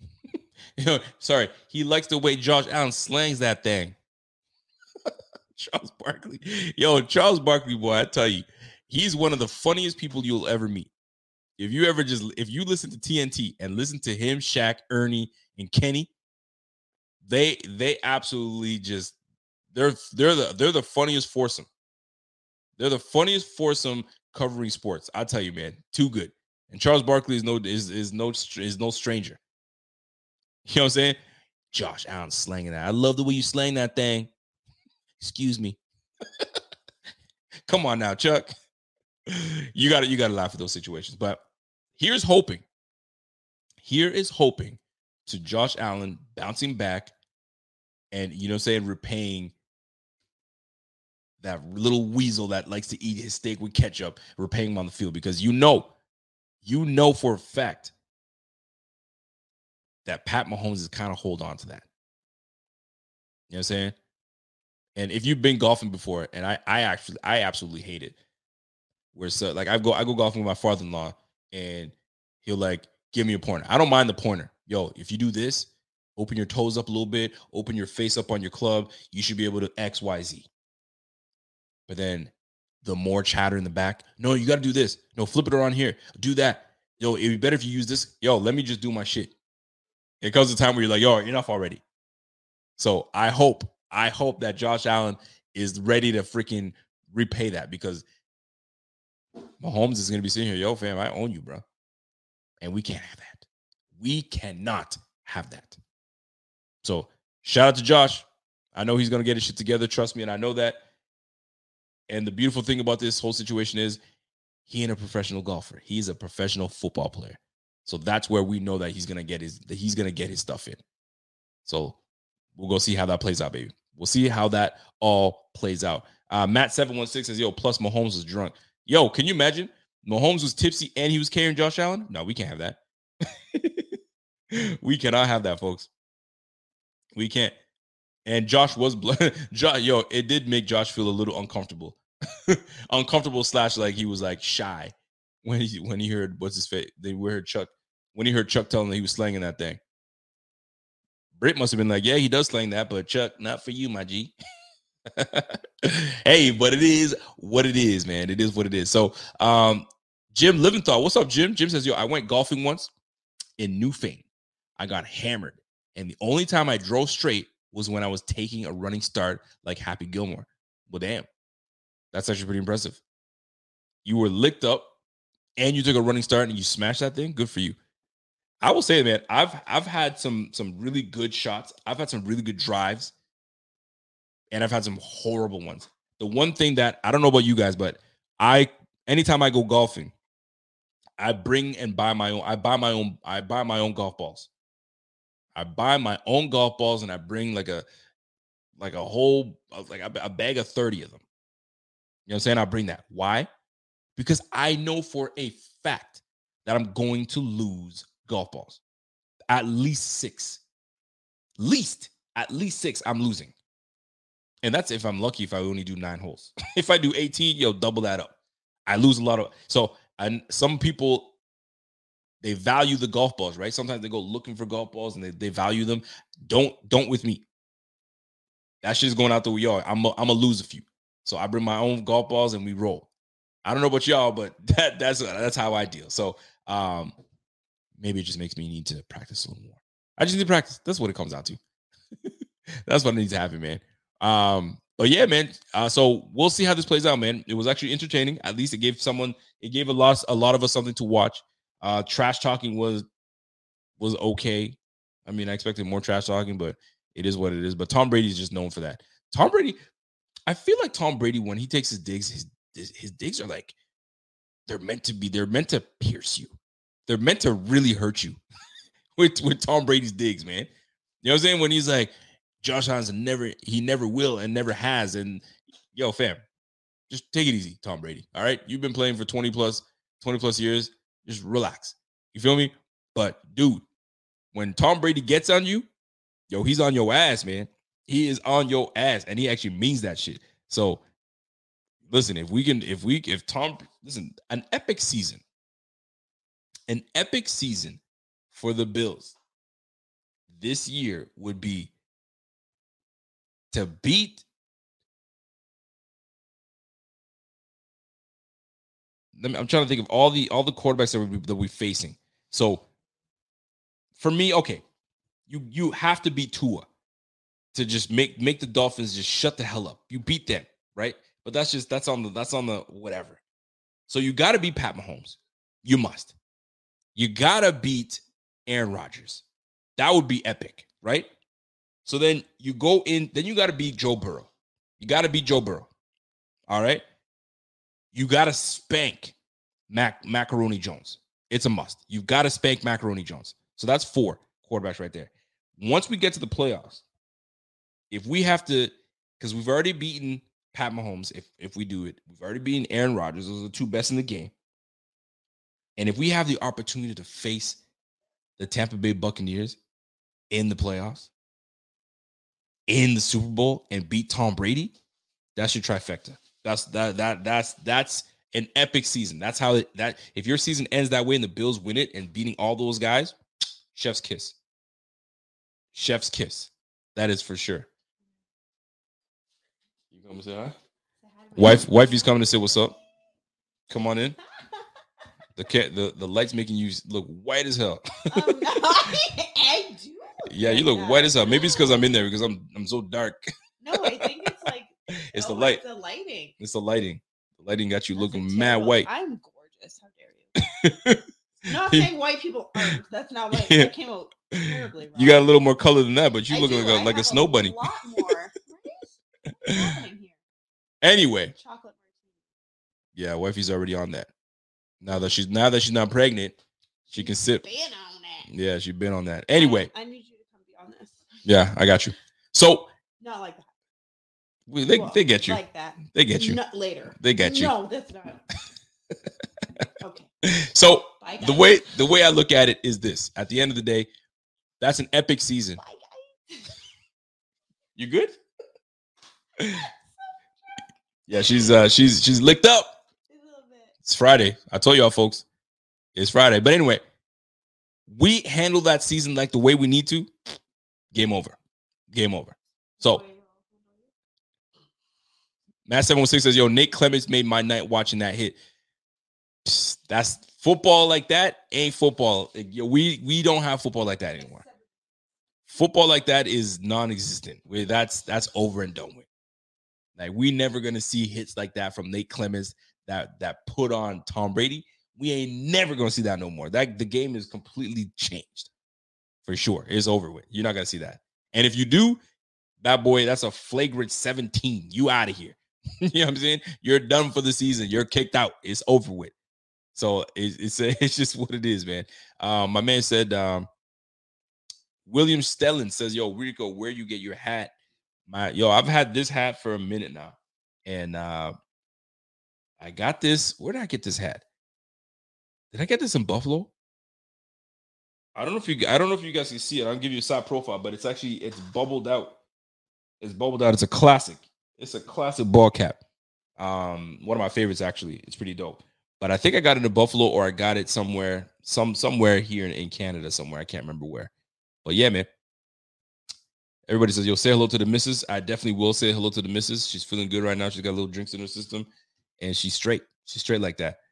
He likes the way Josh Allen slangs that thing. Charles Barkley. Charles Barkley, boy, I tell you, he's one of the funniest people you'll ever meet. If you listen to TNT and listen to him, Shaq, Ernie, and Kenny, they absolutely just they're the funniest foursome. They're the funniest foursome covering sports. I tell you, man, too good. And Charles Barkley is no stranger. You know what I'm saying? Josh Allen slanging that. I love the way you slang that thing. Excuse me. Come on now, Chuck. You got to laugh at those situations. But here is hoping to Josh Allen bouncing back and, you know what I'm saying, repaying that little weasel that likes to eat his steak with ketchup, repaying him on the field, because you know for a fact that Pat Mahomes is kind of hold on to that. You know what I'm saying? And if you've been golfing before, and I absolutely hate it, where so like I go golfing with my father-in-law, and he'll like give me a pointer. I don't mind the pointer. Yo, if you do this, open your toes up a little bit, open your face up on your club, you should be able to X, Y, Z. But then the more chatter in the back, no, you got to do this. No, flip it around here. Do that. Yo, it'd be better if you use this. Yo, let me just do my shit. It comes a time where you're like, yo, enough already. So I hope that Josh Allen is ready to freaking repay that, because Mahomes is going to be sitting here, yo, fam, I own you, bro. And we can't have that. We cannot have that. So shout out to Josh. I know he's going to get his shit together. Trust me. And I know that. And the beautiful thing about this whole situation is he ain't a professional golfer. He's a professional football player. So that's where we know that he's going to get his stuff in. So we'll go see how that plays out, baby. We'll see how that all plays out. Matt716 says, yo, plus Mahomes was drunk. Yo, can you imagine? Mahomes was tipsy and he was carrying Josh Allen? No, we can't have that. We cannot have that, folks. We can't. And Josh was yo, it did make Josh feel a little uncomfortable. Uncomfortable / like he was like shy when he heard what's his face. When he heard Chuck telling him that he was slanging that thing. Britt must have been like, yeah, he does slang that, but Chuck, not for you, my G. Hey, but it is what it is, man. It is what it is. So Jim Liventhal, what's up, Jim? Jim says, yo, I went golfing once in Newfane. I got hammered. And the only time I drove straight was when I was taking a running start like Happy Gilmore. Well, damn. That's actually pretty impressive. You were licked up and you took a running start and you smashed that thing. Good for you. I will say, man, I've had some really good shots. I've had some really good drives. And I've had some horrible ones. The one thing that I don't know about you guys, but anytime I go golfing, I buy my own golf balls. I buy my own golf balls and I bring like a bag of 30 of them. You know what I'm saying? I'll bring that. Why? Because I know for a fact that I'm going to lose golf balls. At least 6. At least 6 I'm losing. And that's if I'm lucky, if I only do 9 holes. If I do 18, yo, double that up. I lose a lot of. So some people, they value the golf balls, right? Sometimes they go looking for golf balls and they value them. Don't with me. That shit's going out the yard. I'm a lose a few. So I bring my own golf balls and we roll. I don't know about y'all, but that's how I deal. So maybe it just makes me need to practice a little more. I just need to practice. That's what it comes out to. That's what needs to happen, man. But yeah, man. So we'll see how this plays out, man. It was actually entertaining. At least it gave a lot of us something to watch. Trash talking was okay. I mean, I expected more trash talking, but it is what it is. But Tom Brady is just known for that. Tom Brady, I feel like Tom Brady, when he takes his digs, his digs are like, they're meant to pierce you. They're meant to really hurt you with Tom Brady's digs, man. You know what I'm saying? When he's like, Josh Allen's never will and never has. And yo, fam, just take it easy, Tom Brady. All right. You've been playing for 20 plus years. Just relax. You feel me? But dude, when Tom Brady gets on you, yo, he's on your ass, man. He is on your ass. And he actually means that shit. So listen, an epic season for the Bills this year would be to beat I'm trying to think of all the quarterbacks that we're facing. So for me, okay, You have to beat Tua to just make the Dolphins just shut the hell up. You beat them, right? But that's on the whatever. So you got to beat Pat Mahomes. You must. You got to beat Aaron Rodgers. That would be epic, right? So then you go in, then you got to beat Joe Burrow. You got to beat Joe Burrow. All right? You got to spank Macaroni Jones. It's a must. You've got to spank Macaroni Jones. So that's 4 quarterbacks right there. Once we get to the playoffs, if we have to, because we've already beaten Pat Mahomes, if we do it, we've already beaten Aaron Rodgers. Those are the 2 best in the game. And if we have the opportunity to face the Tampa Bay Buccaneers in the playoffs, in the Super Bowl, and beat Tom Brady, that's your trifecta. That's an epic season. That's how that if your season ends that way and the Bills win it and beating all those guys, chef's kiss. Chef's kiss. That is for sure. You come to say hi? Wifey's coming to say what's up. Come on in. The light's making you look white as hell. No, I do. Yeah, you look white as hell. Maybe it's because I'm in there because I'm so dark. No, I think it's like it's the light. It's the lighting. It's the lighting. The lighting got you That's looking mad white. I'm gorgeous. How dare you? Not saying white people aren't. That's not what that came out terribly wrong. You got a little more color than that, but you look I like a have snow bunny. A lot more. What's happening here? Anyway, Chocolate martini. yeah, wifey's already on that. Now that she's not pregnant, she can sip. Been on that. Yeah, she's been on that. Anyway, I need you to come be on this. Yeah, I got you. So not like that. They get you. Like that. They get you. Not later. They get you. No, that's not. Okay. So Bye, the way I look at it is this: at the end of the day, that's an epic season. Bye, guys. You good? Yeah, she's licked up. A little bit. It's Friday. I told y'all, folks, it's Friday. But anyway, we handle that season like the way we need to. Game over. Game over. So, Matt 716 says, "Yo, Nate Clements made my night watching that hit." Psst, that's football like that ain't football. Yo, we don't have football like that anymore. Football like that is non-existent. That's over and done with. Like, we never gonna see hits like that from Nate Clements that put on Tom Brady. We ain't never gonna see that no more. That the game is completely changed for sure. It's over with. You're not gonna see that. And if you do, that boy, that's a flagrant 17. You out of here. You know what I'm saying? You're done for the season. You're kicked out. It's over with. So it's just what it is, man. My man said, William Stellan says, "Yo, Rico, where you get your hat?" I've had this hat for a minute now, and I got this. Where did I get this hat? Did I get this in Buffalo? I don't know if you guys can see it. I'll give you a side profile, but it's bubbled out. It's bubbled out. It's a classic. It's a classic ball cap. One of my favorites, actually. It's pretty dope. But I think I got it in Buffalo, or I got it somewhere here in Canada somewhere. I can't remember where. But yeah, man. Everybody says, "Yo, say hello to the missus." I definitely will say hello to the missus. She's feeling good right now. She's got a little drinks in her system, and she's straight. She's straight like that.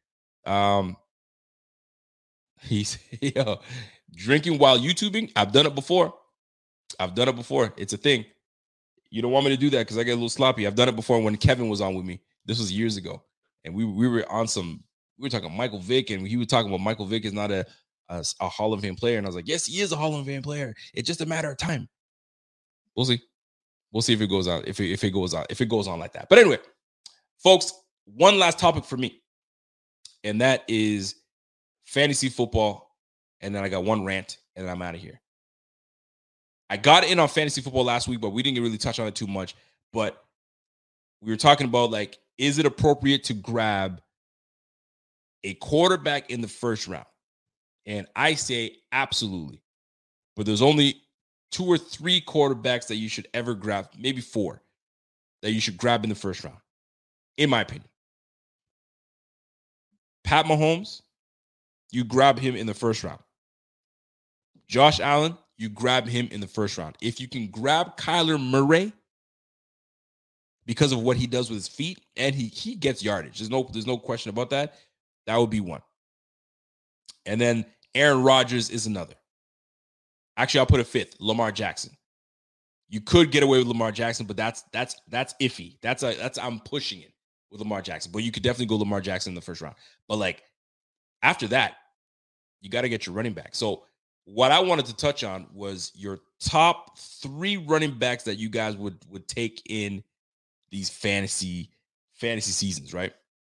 He's drinking while YouTubing. I've done it before. It's a thing. You don't want me to do that because I get a little sloppy. I've done it before when Kevin was on with me. This was years ago, and we were on we were talking Michael Vick, and he was talking about Michael Vick is not a Hall of Fame player, and I was like, yes, he is a Hall of Fame player. It's just a matter of time. We'll see. We'll see if it goes on. If it goes on like that. But anyway, folks, one last topic for me, and that is fantasy football. And then I got one rant, and then I'm out of here. I got in on fantasy football last week, but we didn't really touch on it too much. But we were talking about, like, is it appropriate to grab a quarterback in the first round? And I say absolutely. But there's only 2 or 3 quarterbacks that you should ever grab, maybe 4, that you should grab in the first round, in my opinion. Pat Mahomes, you grab him in the first round. Josh Allen, you grab him in the first round. If you can grab Kyler Murray because of what he does with his feet, and he gets yardage. There's no question about that. That would be one. And then Aaron Rodgers is another. Actually, I'll put it fifth. Lamar Jackson. You could get away with Lamar Jackson, but that's iffy. That's I'm pushing it with Lamar Jackson. But you could definitely go Lamar Jackson in the first round. But like after that, you got to get your running back. So what I wanted to touch on was your top 3 running backs that you guys would take in these fantasy seasons, right?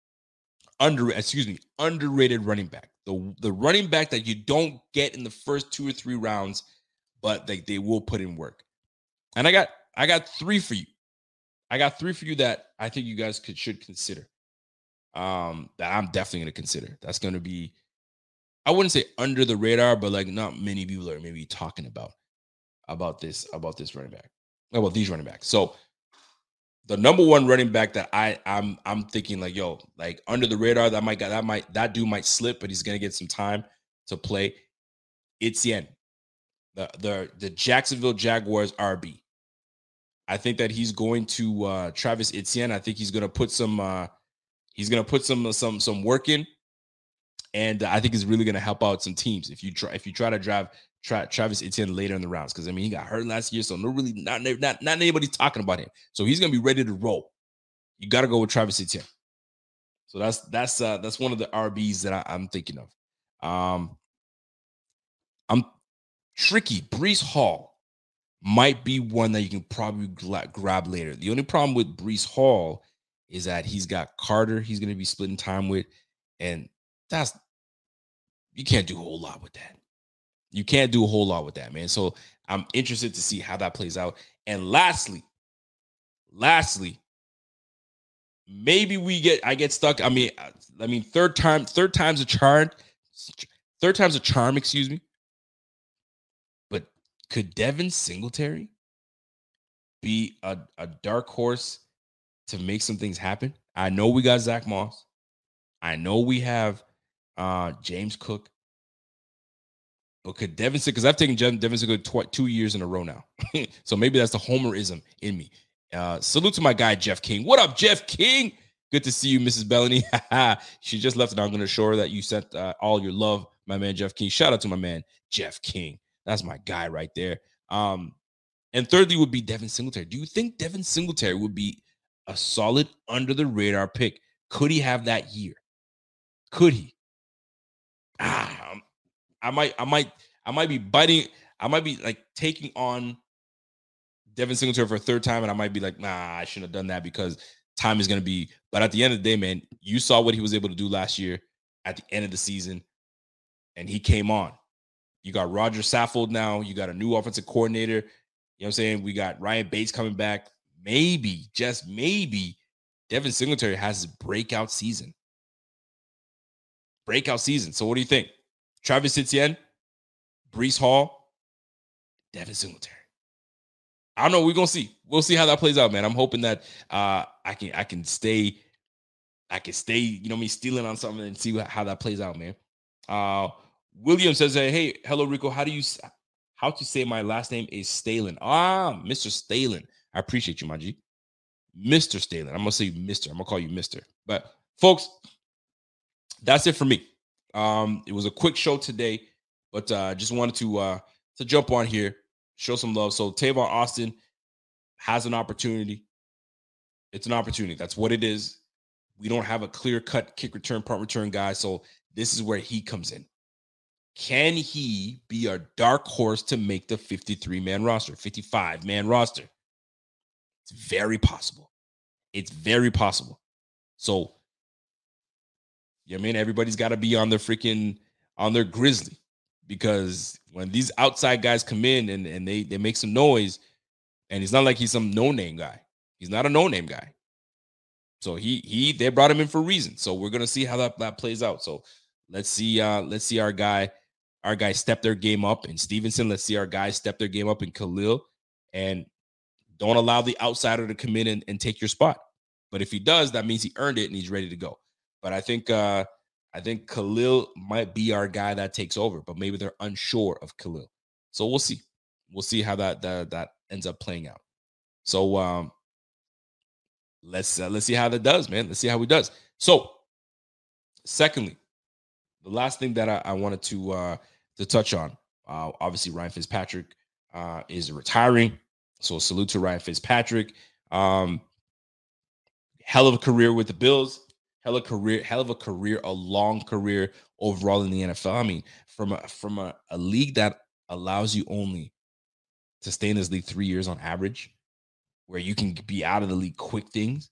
Underrated running back. The running back that you don't get in the first 2 or 3 rounds, but they will put in work. And I got 3 for you. I got 3 for you that I think you guys should consider. That I'm definitely going to consider. That's going to be, I wouldn't say under the radar, but like not many people are maybe talking about this running back, about these running backs. So the number 1 running back that I'm thinking like, yo, like under the radar, that dude might slip, but he's going to get some time to play. Etienne, the Jacksonville Jaguars RB. I think that he's going to Travis Etienne. I think he's going to put some work in, and I think it's really going to help out some teams if you try to drive Travis Etienne later in the rounds, because I mean he got hurt last year, so not anybody's talking about him. So he's going to be ready to roll. You got to go with Travis Etienne. So that's one of the RBs that I'm thinking of. I'm tricky. Breece Hall might be one that you can probably grab later. The only problem with Breece Hall is that he's got Carter he's going to be splitting time with, and you can't do a whole lot with that. You can't do a whole lot with that, man. So I'm interested to see how that plays out. And lastly, maybe I get stuck. I mean, third time's a charm, excuse me. But could Devin Singletary be a dark horse to make some things happen? I know we got Zach Moss. I know we have James Cook. But could Devin Singletary, because I've taken Devin Singletary 2 years in a row now. So maybe that's the homerism in me. Salute to my guy, Jeff King. What up, Jeff King? Good to see you, Mrs. Bellany. She just left, and I'm going to show her that you sent all your love, my man, Jeff King. Shout out to my man, Jeff King. That's my guy right there. And thirdly would be Devin Singletary. Do you think Devin Singletary would be a solid under-the-radar pick? Could he have that year? Could he? I might be biting. I might be like taking on Devin Singletary for a third time, and I might be like, nah, I shouldn't have done that because time is going to be. But at the end of the day, man, you saw what he was able to do last year at the end of the season, and he came on. You got Roger Saffold now. You got a new offensive coordinator. You know what I'm saying? We got Ryan Bates coming back. Maybe, just maybe, Devin Singletary has his breakout season. So what do you think? Travis Etienne, Breece Hall, Devin Singletary. I don't know. We're gonna see. We'll see how that plays out, man. I'm hoping that I can stay. You know me, stealing on something and see how that plays out, man. William says, "Hey, hello, Rico. How to say my last name is Stalin? Mr. Stalin. I appreciate you, my G. Mr. Stalin. I'm gonna say Mr. I'm gonna call you Mr. But folks, that's it for me. It was a quick show today, but just wanted to jump on here, show some love. So Tavon Austin has an opportunity. It's an opportunity. That's what it is. We don't have a clear-cut kick return, punt return guy, so this is where he comes in. Can he be a dark horse to make the 53-man roster, 55-man roster? It's very possible. So, you know what I mean? Everybody's got to be on their grizzly, because when these outside guys come in and they make some noise, and it's not like he's some no-name guy. He's not a no-name guy. So they brought him in for a reason. So we're gonna see how that plays out. So let's see our guy step their game up in Stevenson. Let's see our guys step their game up in Khalil, and don't allow the outsider to come in and take your spot. But if he does, that means he earned it and he's ready to go. But I think Khalil might be our guy that takes over, but maybe they're unsure of Khalil. So we'll see. We'll see how that ends up playing out. So let's see how that does, man. Let's see how he does. So, secondly, the last thing that I wanted to touch on Obviously, Ryan Fitzpatrick is retiring. So salute to Ryan Fitzpatrick. Hell of a career with the Bills. Hell of a career, a long career overall in the NFL. I mean, from a league that allows you only to stay in this league 3 years on average, where you can be out of the league quick things.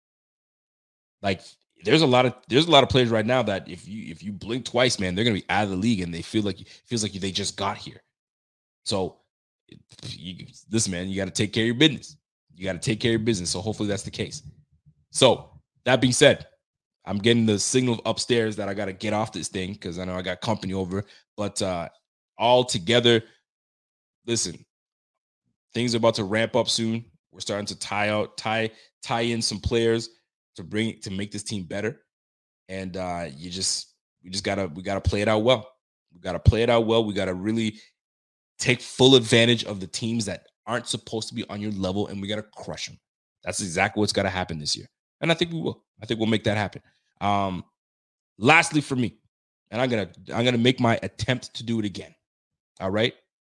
Like there's a lot of players right now that if you blink twice, man, they're gonna be out of the league and they feels like they just got here. So listen, man, you got to take care of your business. So hopefully that's the case. So that being said, I'm getting the signal upstairs that I got to get off this thing because I know I got company over. But all together, listen, things are about to ramp up soon. We're starting to tie in some players to make this team better. And we gotta play it out well. We gotta really take full advantage of the teams that aren't supposed to be on your level, and we gotta crush them. That's exactly what's gotta happen this year. And I think we will. I think we'll make that happen. Lastly for me, and I'm gonna make my attempt to do it again. All right.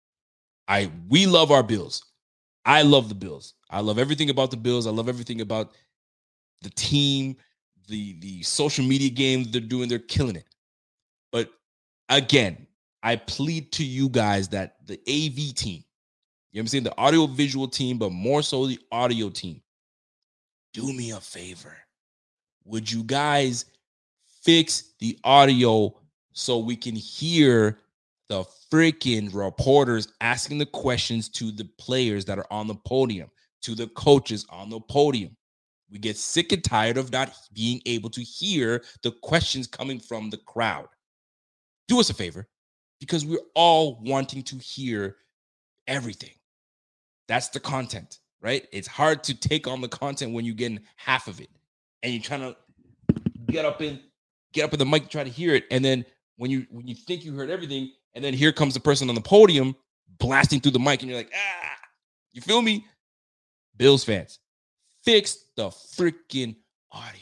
We love our Bills. I love the Bills. I love everything about the Bills. I love everything about the team, the social media games they're doing. They're killing it. But again, I plead to you guys that the AV team, you know what I'm saying, the audio visual team, but more so the audio team, do me a favor. Would you guys fix the audio so we can hear the freaking reporters asking the questions to the players that are on the podium, to the coaches on the podium? We get sick and tired of not being able to hear the questions coming from the crowd. Do us a favor, because we're all wanting to hear everything. That's the content, right? It's hard to take on the content when you're getting half of it, and you're trying to get up in the mic to try to hear it. And then when you think you heard everything, and then here comes the person on the podium blasting through the mic, and you're like, you feel me? Bills fans, fix the freaking audio.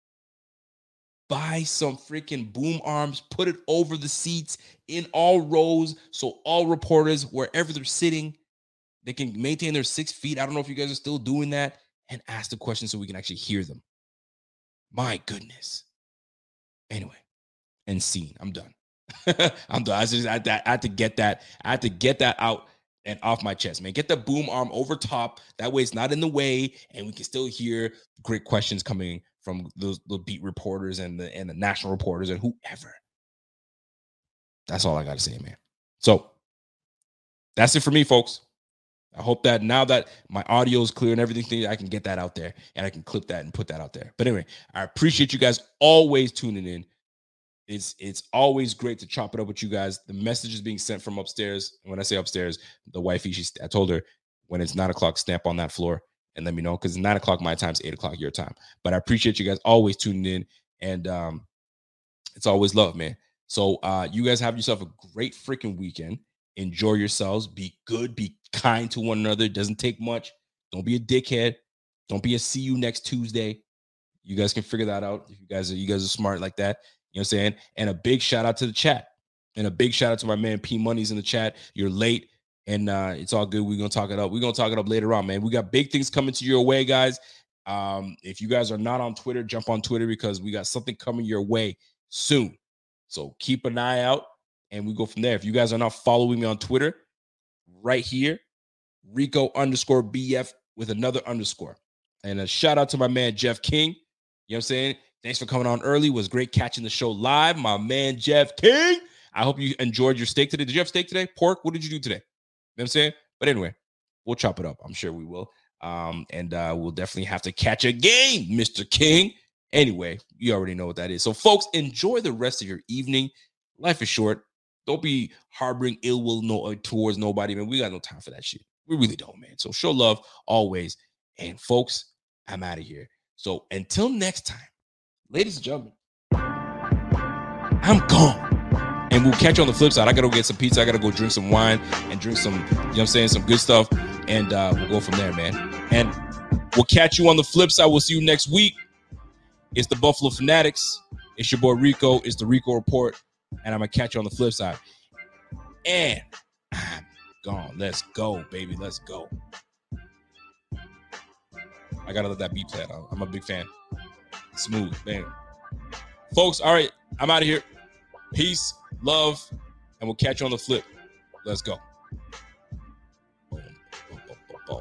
Buy some freaking boom arms, put it over the seats in all rows, so all reporters, wherever they're sitting, they can maintain their 6 feet. I don't know if you guys are still doing that, and ask the questions so we can actually hear them. My goodness. Anyway, and scene. I'm done. I'm done. I had to get that out and off my chest, man. Get the boom arm over top. That way it's not in the way, and we can still hear great questions coming from the beat reporters and the national reporters and whoever. That's all I got to say, man. So that's it for me, folks. I hope that now that my audio is clear and everything, I can get that out there and I can clip that and put that out there. But anyway, I appreciate you guys always tuning in. It's always great to chop it up with you guys. The message is being sent from upstairs. And when I say upstairs, the wifey, I told her when it's 9 o'clock, stamp on that floor and let me know, because 9 o'clock my time is 8 o'clock your time. But I appreciate you guys always tuning in, and it's always love, man. So you guys have yourself a great freaking weekend. Enjoy yourselves. Be good. Be kind to one another. It doesn't take much. Don't be a dickhead. Don't be a see you next Tuesday. You guys can figure that out if you guys are smart like that. You know what I'm saying? And a big shout out to the chat. And a big shout out to my man P Money's in the chat. You're late, and it's all good. We're gonna talk it up. We're gonna talk it up later on, man. We got big things coming to your way, guys. If you guys are not on Twitter, jump on Twitter, because we got something coming your way soon. So keep an eye out, and we go from there. If you guys are not following me on Twitter, right here, Rico_BF with another underscore. And a shout out to my man Jeff King. You know what I'm saying? Thanks for coming on early. It was great catching the show live. My man Jeff King. I hope you enjoyed your steak today. Did you have steak today? Pork? What did you do today? You know what I'm saying? But anyway, we'll chop it up. I'm sure we will. And we'll definitely have to catch a game, Mr. King. Anyway, you already know what that is. So, folks, enjoy the rest of your evening. Life is short. Don't be harboring ill will towards nobody, man. We got no time for that shit. We really don't, man. So show love always. And, folks, I'm out of here. So until next time, ladies and gentlemen, I'm gone. And we'll catch you on the flip side. I got to go get some pizza. I got to go drink some wine and drink some, you know what I'm saying, some good stuff. And we'll go from there, man. And we'll catch you on the flip side. We'll see you next week. It's the Buffalo Fanatics. It's your boy Rico. It's the Rico Report. And I'm going to catch you on the flip side. And I'm gone. Let's go, baby. Let's go. I gotta let that beat play out. I'm a big fan. Smooth, man. Folks, all right, I'm out of here. Peace, love, and we'll catch you on the flip. Let's go. Boom, boom, boom, boom, boom.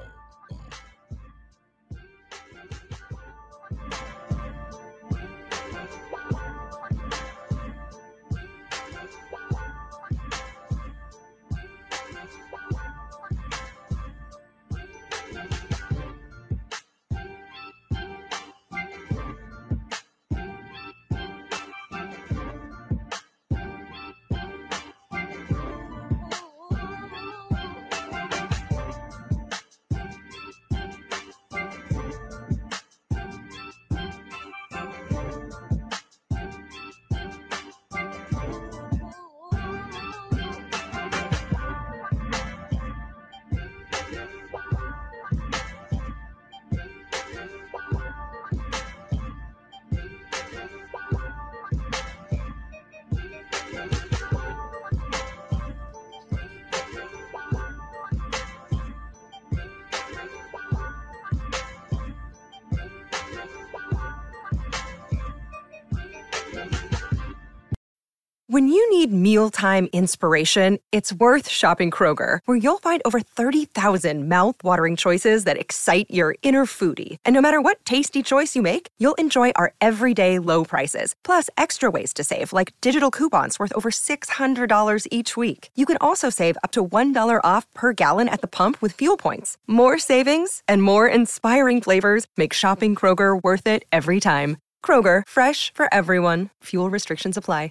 When you need mealtime inspiration, it's worth shopping Kroger, where you'll find over 30,000 mouth-watering choices that excite your inner foodie. And no matter what tasty choice you make, you'll enjoy our everyday low prices, plus extra ways to save, like digital coupons worth over $600 each week. You can also save up to $1 off per gallon at the pump with fuel points. More savings and more inspiring flavors make shopping Kroger worth it every time. Kroger, fresh for everyone. Fuel restrictions apply.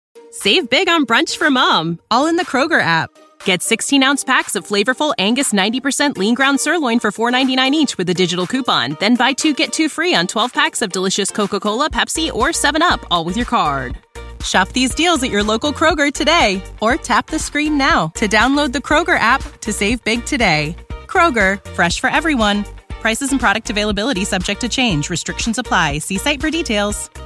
Save big on brunch for mom, all in the Kroger app. Get 16-ounce packs of flavorful Angus 90% lean ground sirloin for $4.99 each with a digital coupon. Then buy 2, get 2 free on 12 packs of delicious Coca-Cola, Pepsi, or 7-Up, all with your card. Shop these deals at your local Kroger today, or tap the screen now to download the Kroger app to save big today. Kroger, fresh for everyone. Prices and product availability subject to change. Restrictions apply. See site for details.